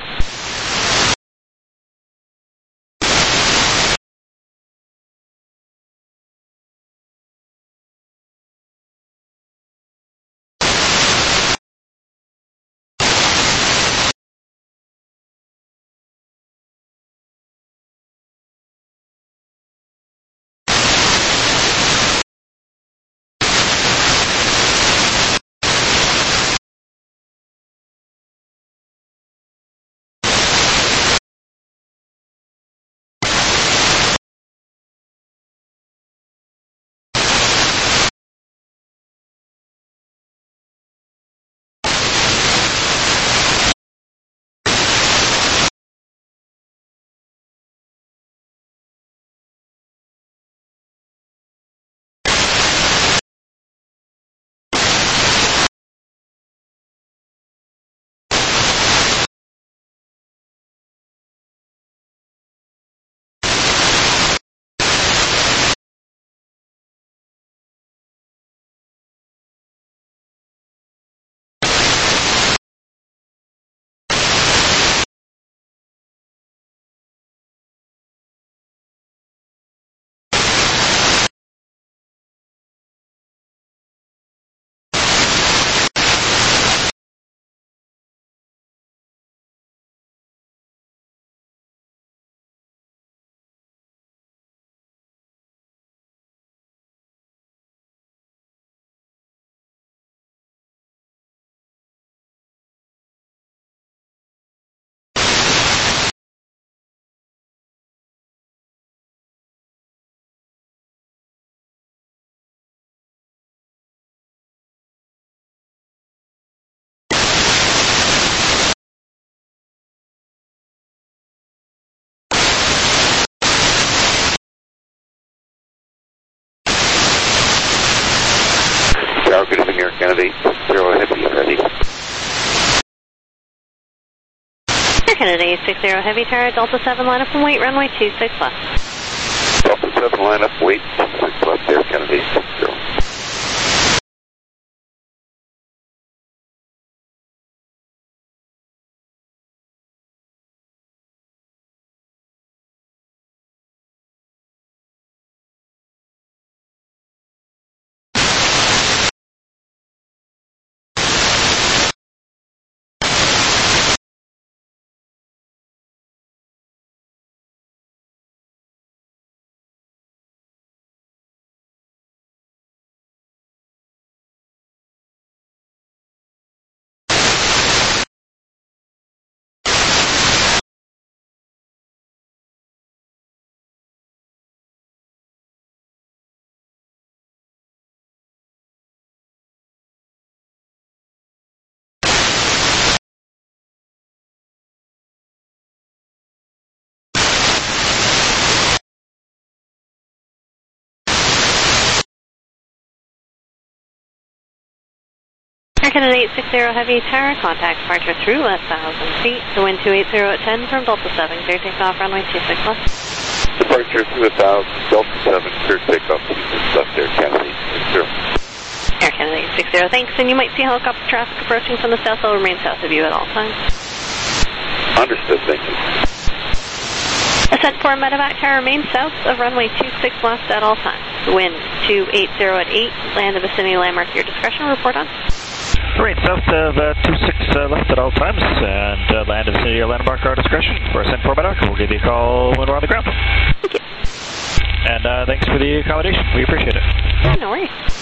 Tower, good evening, Air Canada eight zero Heavy, ready. Air Canada eight six zero Heavy, Tower, Delta seven, line up and wait, runway two six left. Delta seven, line up, wait, two six left, Air Canada eight six zero. Air Canada eight six zero Heavy, Tower, contact departure through one thousand feet, the wind two eight zero at ten, from Delta seven, clear takeoff runway two six left. Departure through one thousand, Delta seven, clear takeoff two six left, Air Canada eight six zero. Air Canada eight six zero, thanks, and you might see helicopter traffic approaching from the south. They'll remain south of you at all times. Understood, thank you. Ascent for medevac, Tower, remain south of runway two six left at all times. Wind two eight zero at eight, land the vicinity landmark at your discretion, report on. Right, south of uh, two six uh, left at all times, and uh, land in the vicinity of landmark our discretion. For Ascent four medevac, we'll give you a call when we're on the ground. Thank you. And uh, thanks for the accommodation. We appreciate it. Yeah, no worries.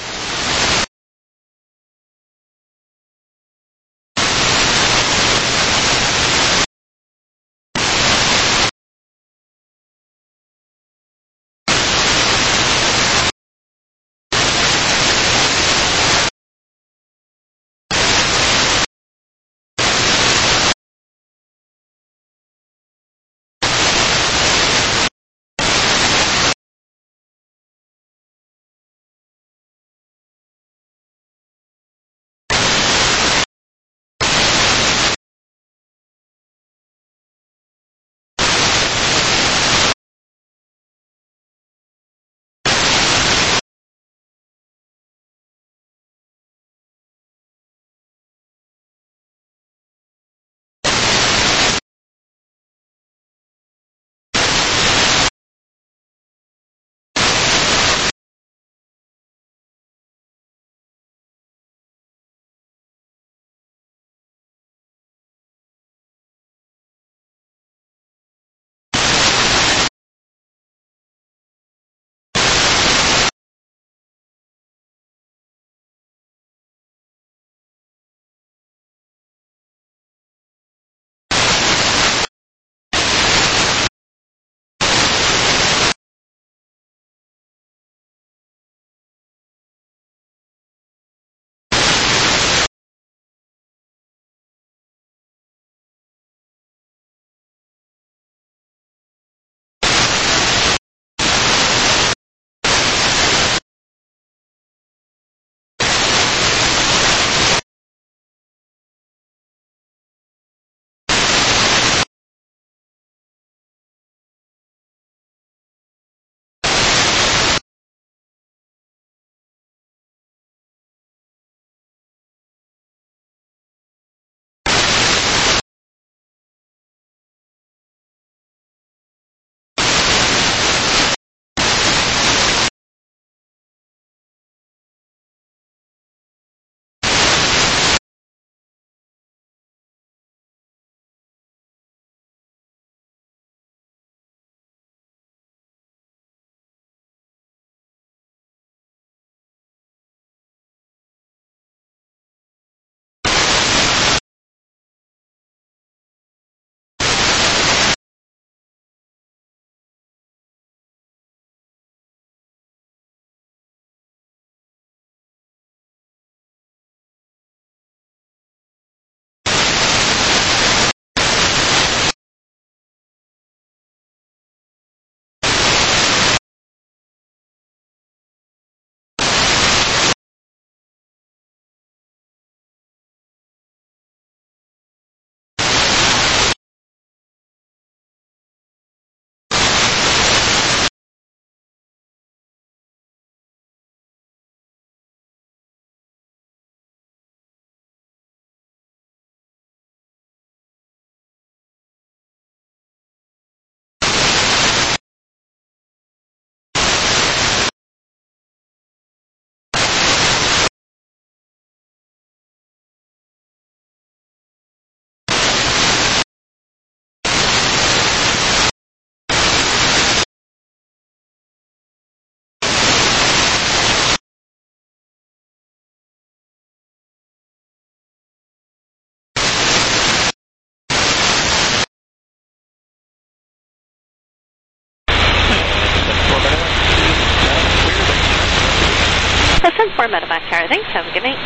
four medevac tower. Thanks. Have a good night.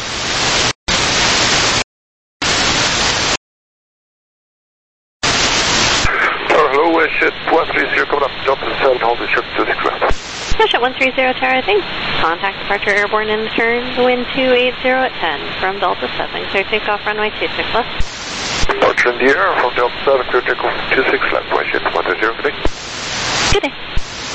Hello, Westjet one three zero coming up, Delta seven, hold the ship to the left. Westjet one three zero tower, thanks. Contact departure airborne in the turn, wind two eight zero at ten from Delta seven, clear takeoff runway two six left. Departure in the air from Delta seven, clear takeoff two six left, Westjet one three zero, good day. Good day.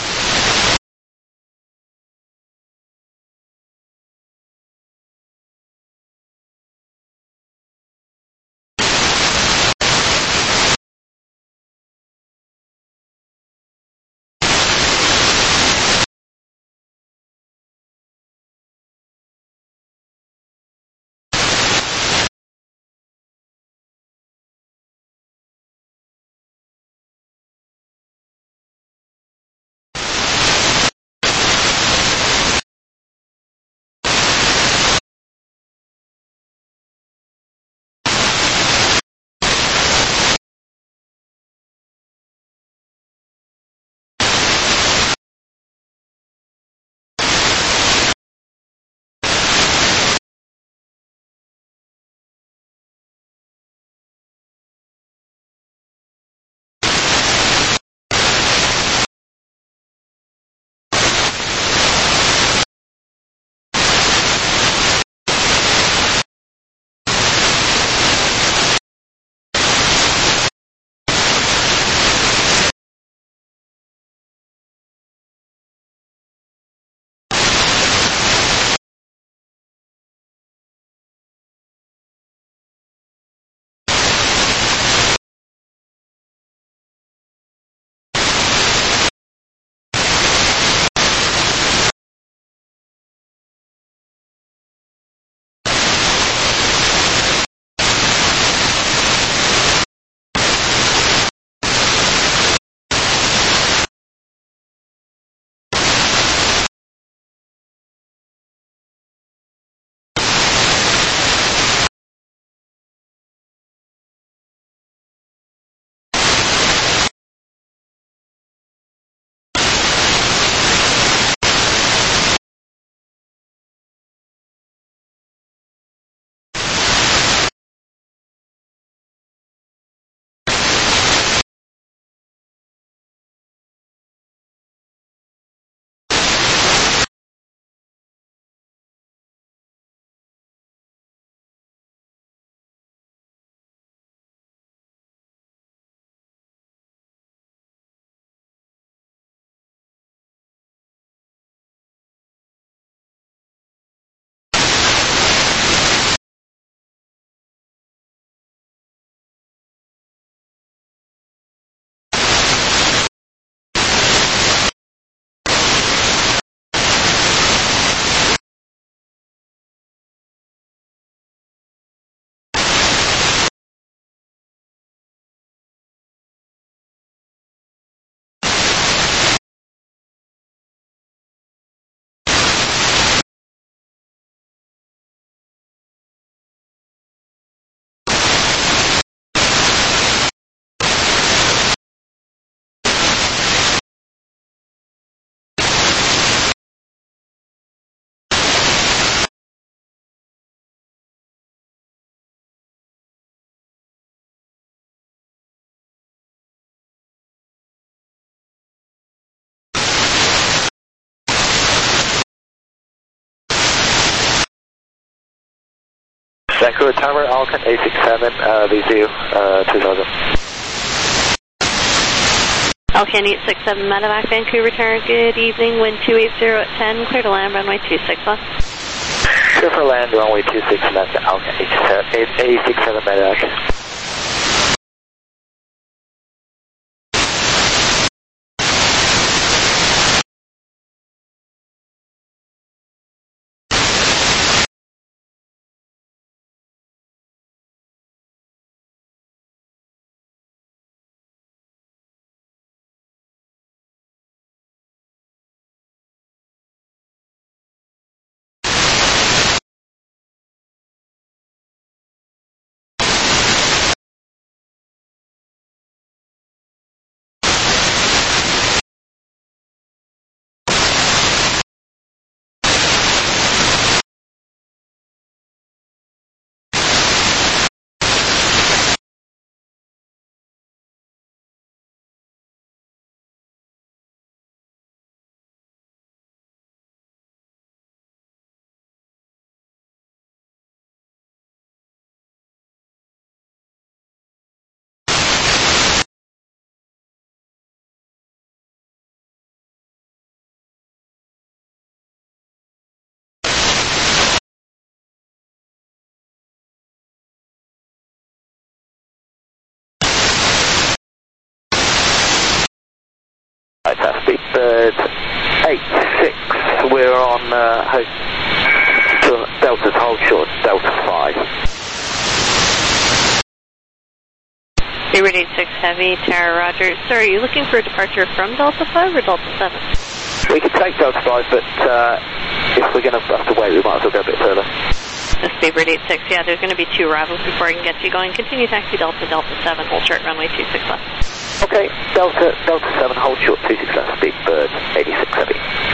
Vancouver Tower, Alcan eight six seven, uh, V Z U, uh, two thousand. Alcan eight six seven, medevac, Vancouver Tower, good evening, wind two eight zero at ten, clear to land, runway two six left. Clear for land, runway two six left, Alcan eight six seven, medevac. left, speed bird eight six, we're on uh, host to Delta's hold short, Delta five. Speedbird eight six Heavy, Tara Roger. Sir, are you looking for a departure from Delta five or Delta seven? We could take Delta five, but uh, if we're going to have to wait, we might as well go a bit further. Speedbird eight six, yeah, there's going to be two arrivals before I can get you going. Continue taxi Delta, Delta seven, hold short, runway two six left. Okay, Delta, Delta seven, hold short, two six left, Speedbird eighty-six Heavy.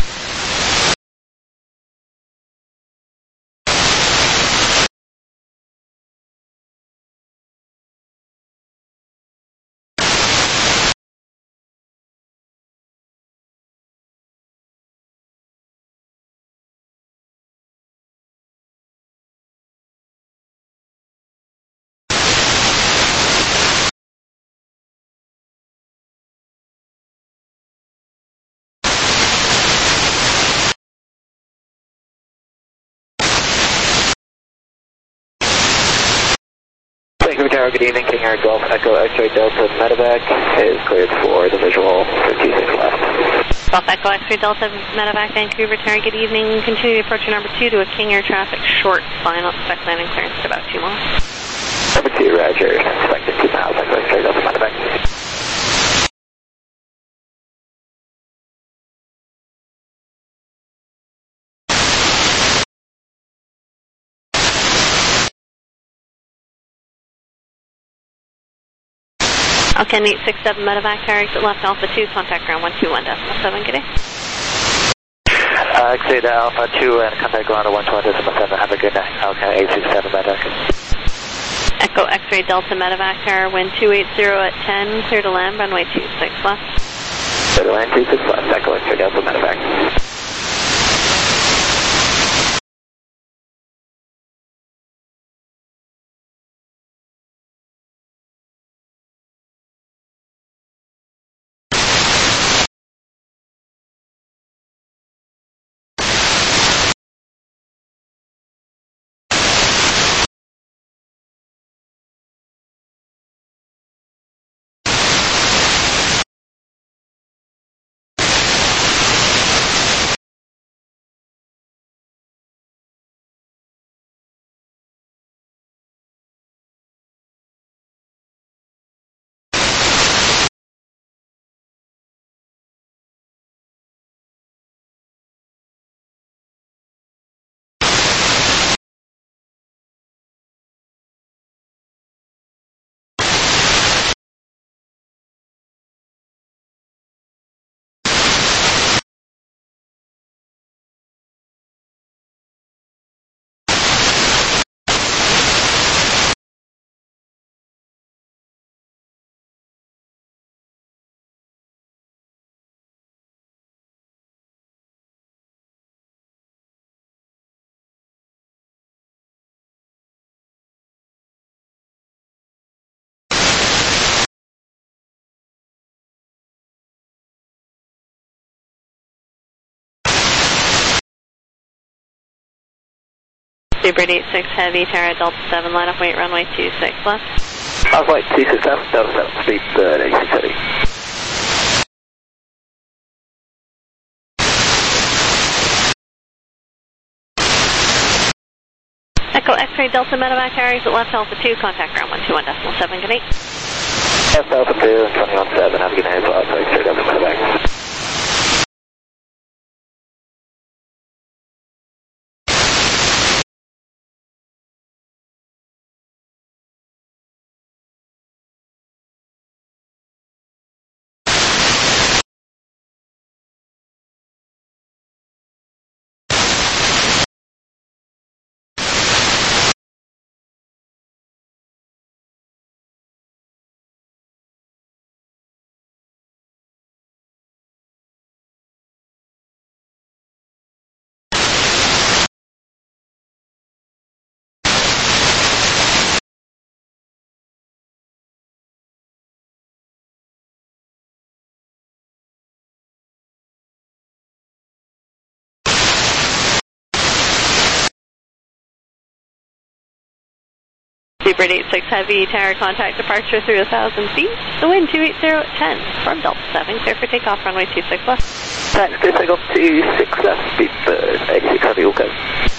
Good evening, King Air Golf Echo X-Ray Delta Medevac is cleared for the visual fifty-six left. Golf Echo X-Ray Delta Medevac Vancouver Tower, good evening. Continue approach number two to a King Air traffic short final, expect landing clearance at about two miles. Number two, Roger, expected two miles, Echo X-Ray Delta Medevac. Okay, eight six seven Medevac Tower, exit left Alpha two, contact ground one two one decimal seven, good day. Uh, exit Alpha two and contact ground one two one decimal seven, have a good night. Okay, eight six seven Medevac. Echo X-Ray Delta Medevac Tower, wind two eight zero at ten, clear to land, runway two six left. Clear to land two six left, Echo X-Ray Delta Medevac. Speedbird eight six Heavy, Tara Delta seven, line up weight, runway two six left. Line up weight two six left, Delta seven, Speedbird eighty-six Heavy. Echo X-Ray Delta Medevac Tower, exit left Alpha two, contact ground one two one decimal seven, good day. Left Alpha two, twenty-one seven, have a good night as well, X-Ray Delta Medevac. Bluebird eight six Heavy, tower contact departure through one thousand feet. The wind two eighty at ten from Delta seven, clear for takeoff, runway two six left. Thanks, clear takeoff two six left, Bluebird eight six Heavy, all go.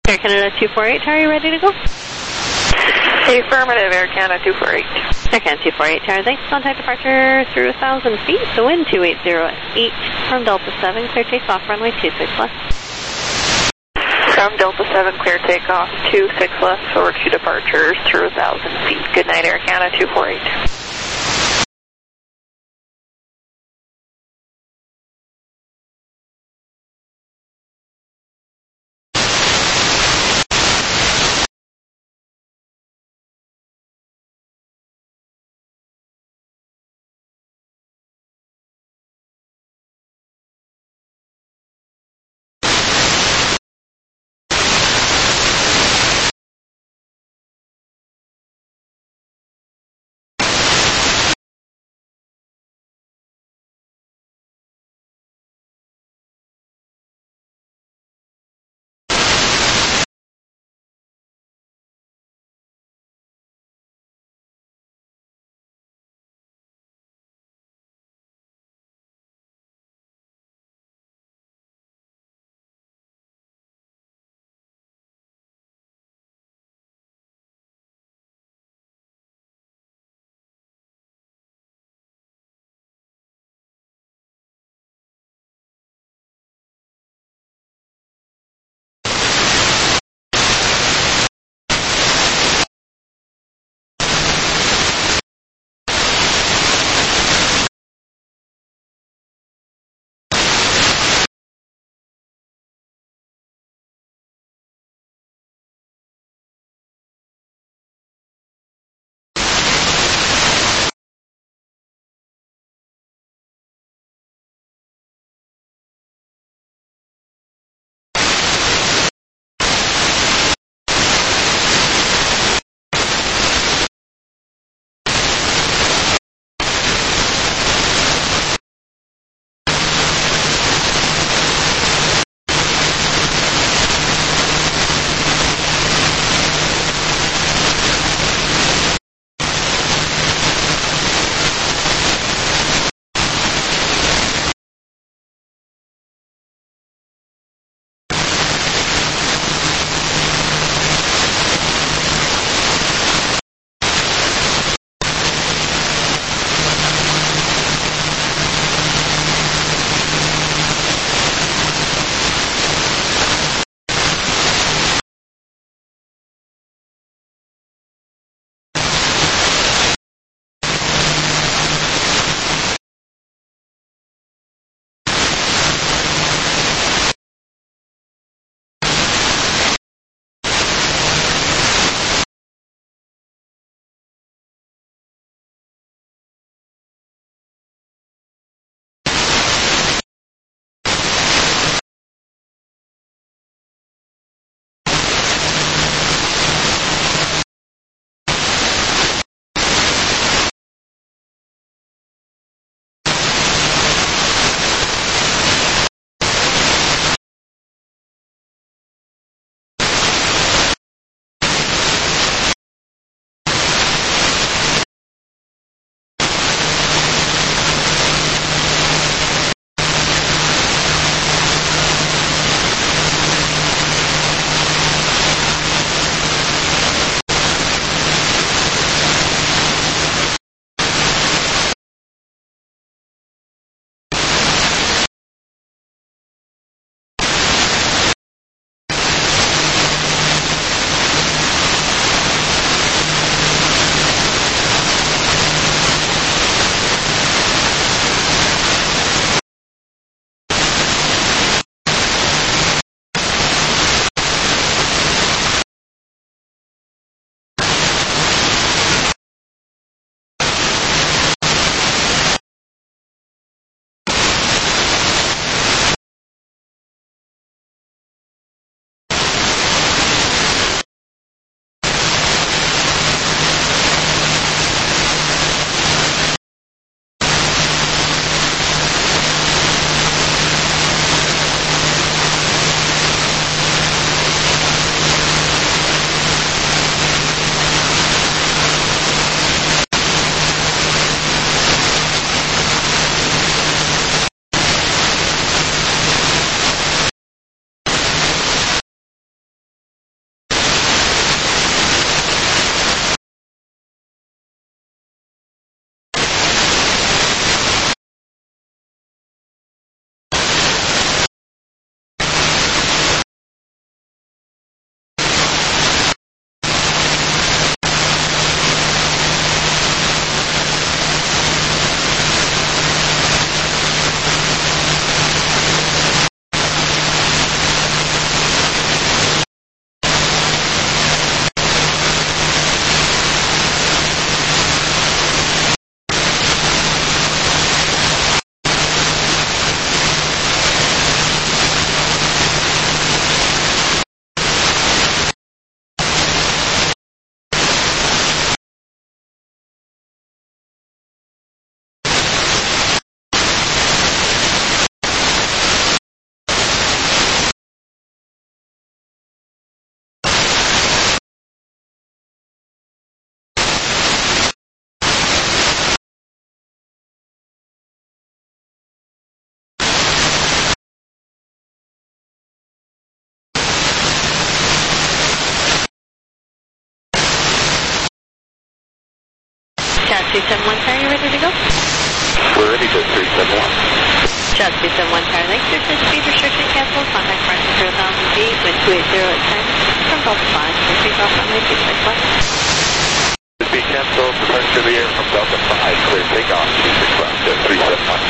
Air Canada two four eight, are you ready to go? Affirmative, Air Canada two four eight. Air Canada two four eight, tower, thanks. Contact departure through one thousand feet, so wind two eight zero eight from Delta seven, clear takeoff, runway two six left. From Delta seven, clear takeoff, two six left, forward to departures through one thousand feet. Good night, Air Canada two four eight. two seven one Tower, you ready to go? We're ready to three seven one. Jazz two seven one Tower, thanks. Your speed restriction canceled. Contact departure through one thousand feet, wind two eighty at ten. From Delta five, clear takeoff runway two six left. Speed canceled, return to the air from Delta five, clear takeoff two six left at three seven one.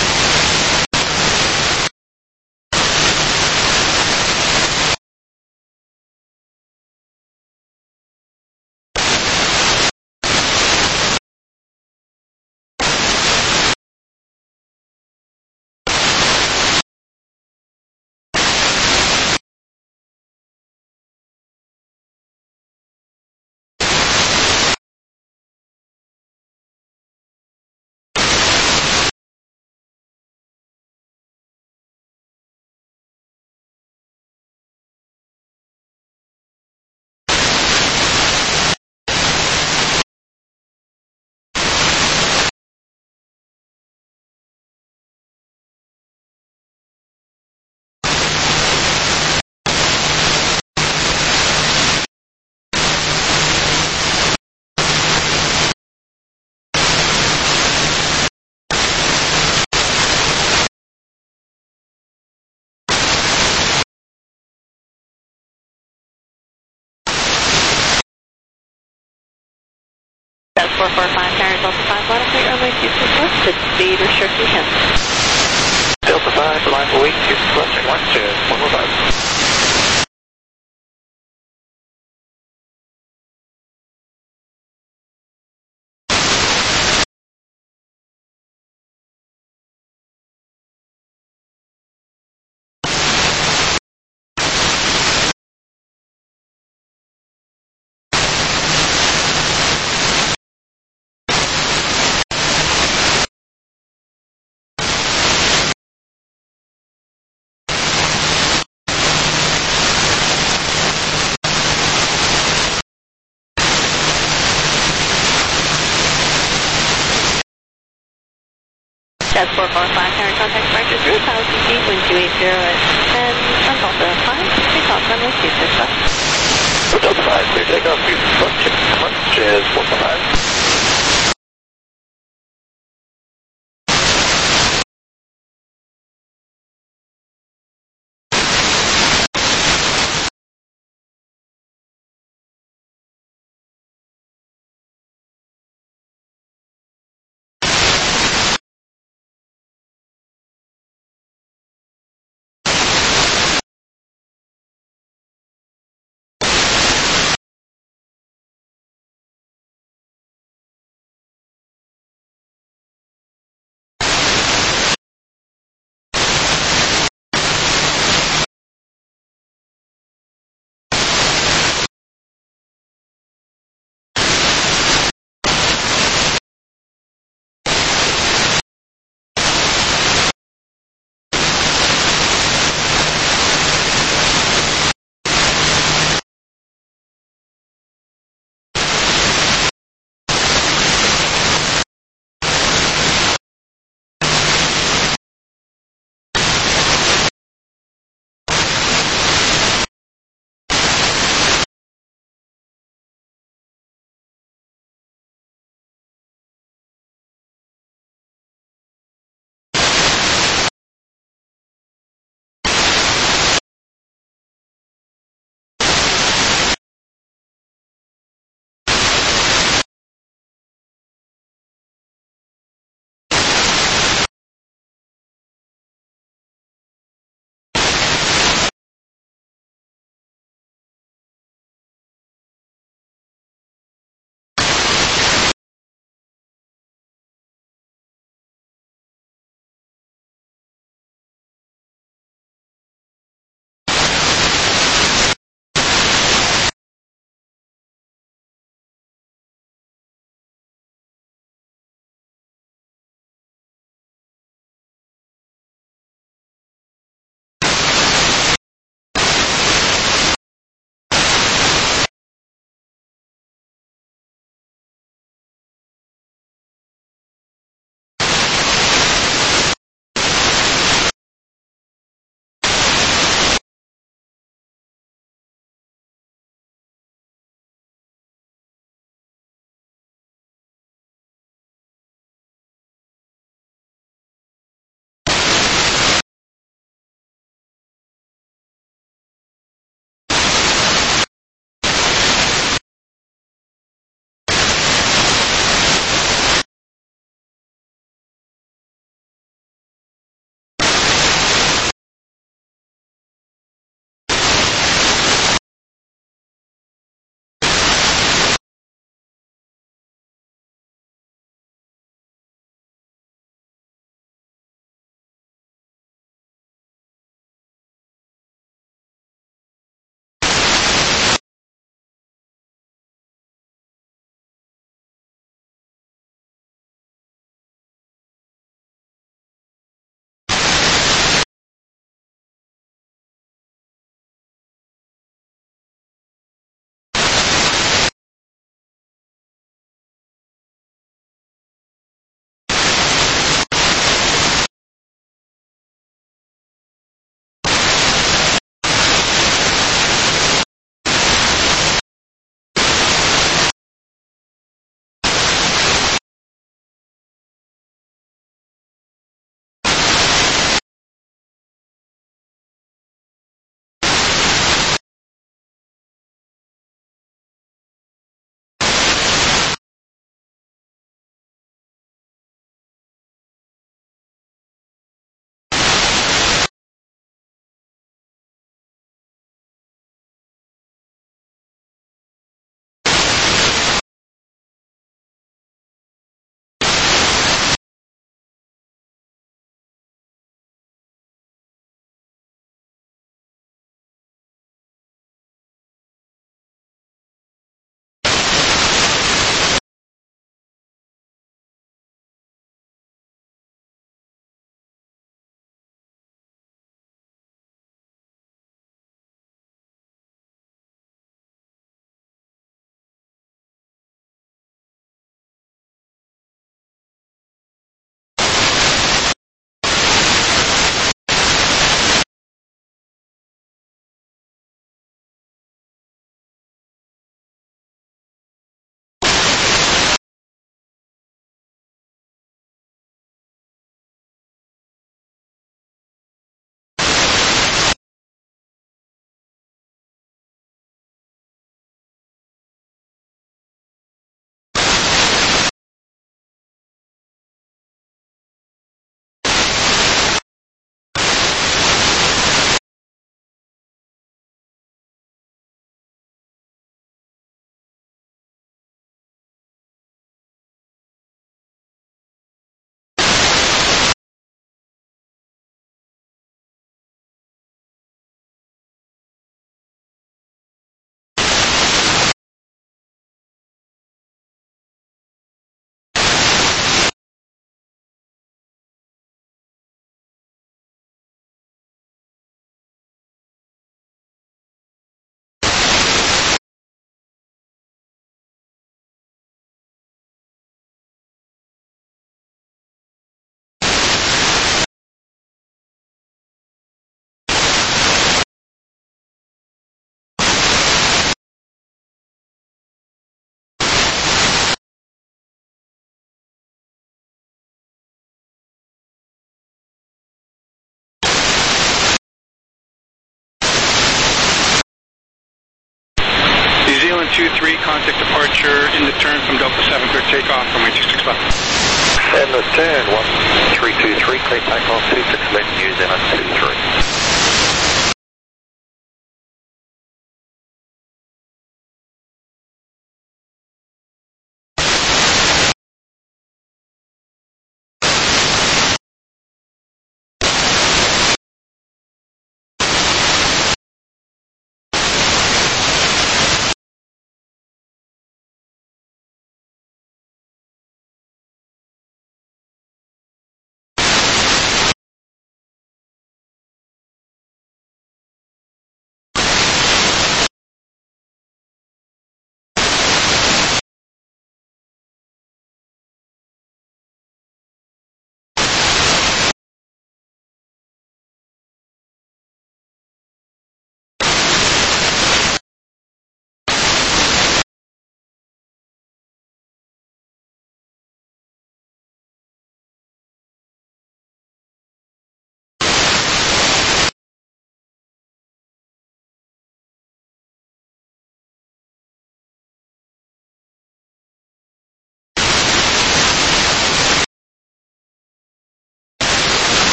That's four four five Tower, Delta five, line up clear runway two six left, to speed restriction canceled. Delta five, line for week two six left, check one two one one five. Jazz four four five Tower, contact departure through one thousand feet, wind two eighty at ten. From Delta five, takeoff runway two six left. Delta five, clear takeoff two six left, check one, Jazz four four five. two three, contact departure in the turn from Delta seven, clear takeoff, runway two six left. In the turn, one three two three, clear takeoff, two six left, New Zealand two three.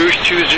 Rouge two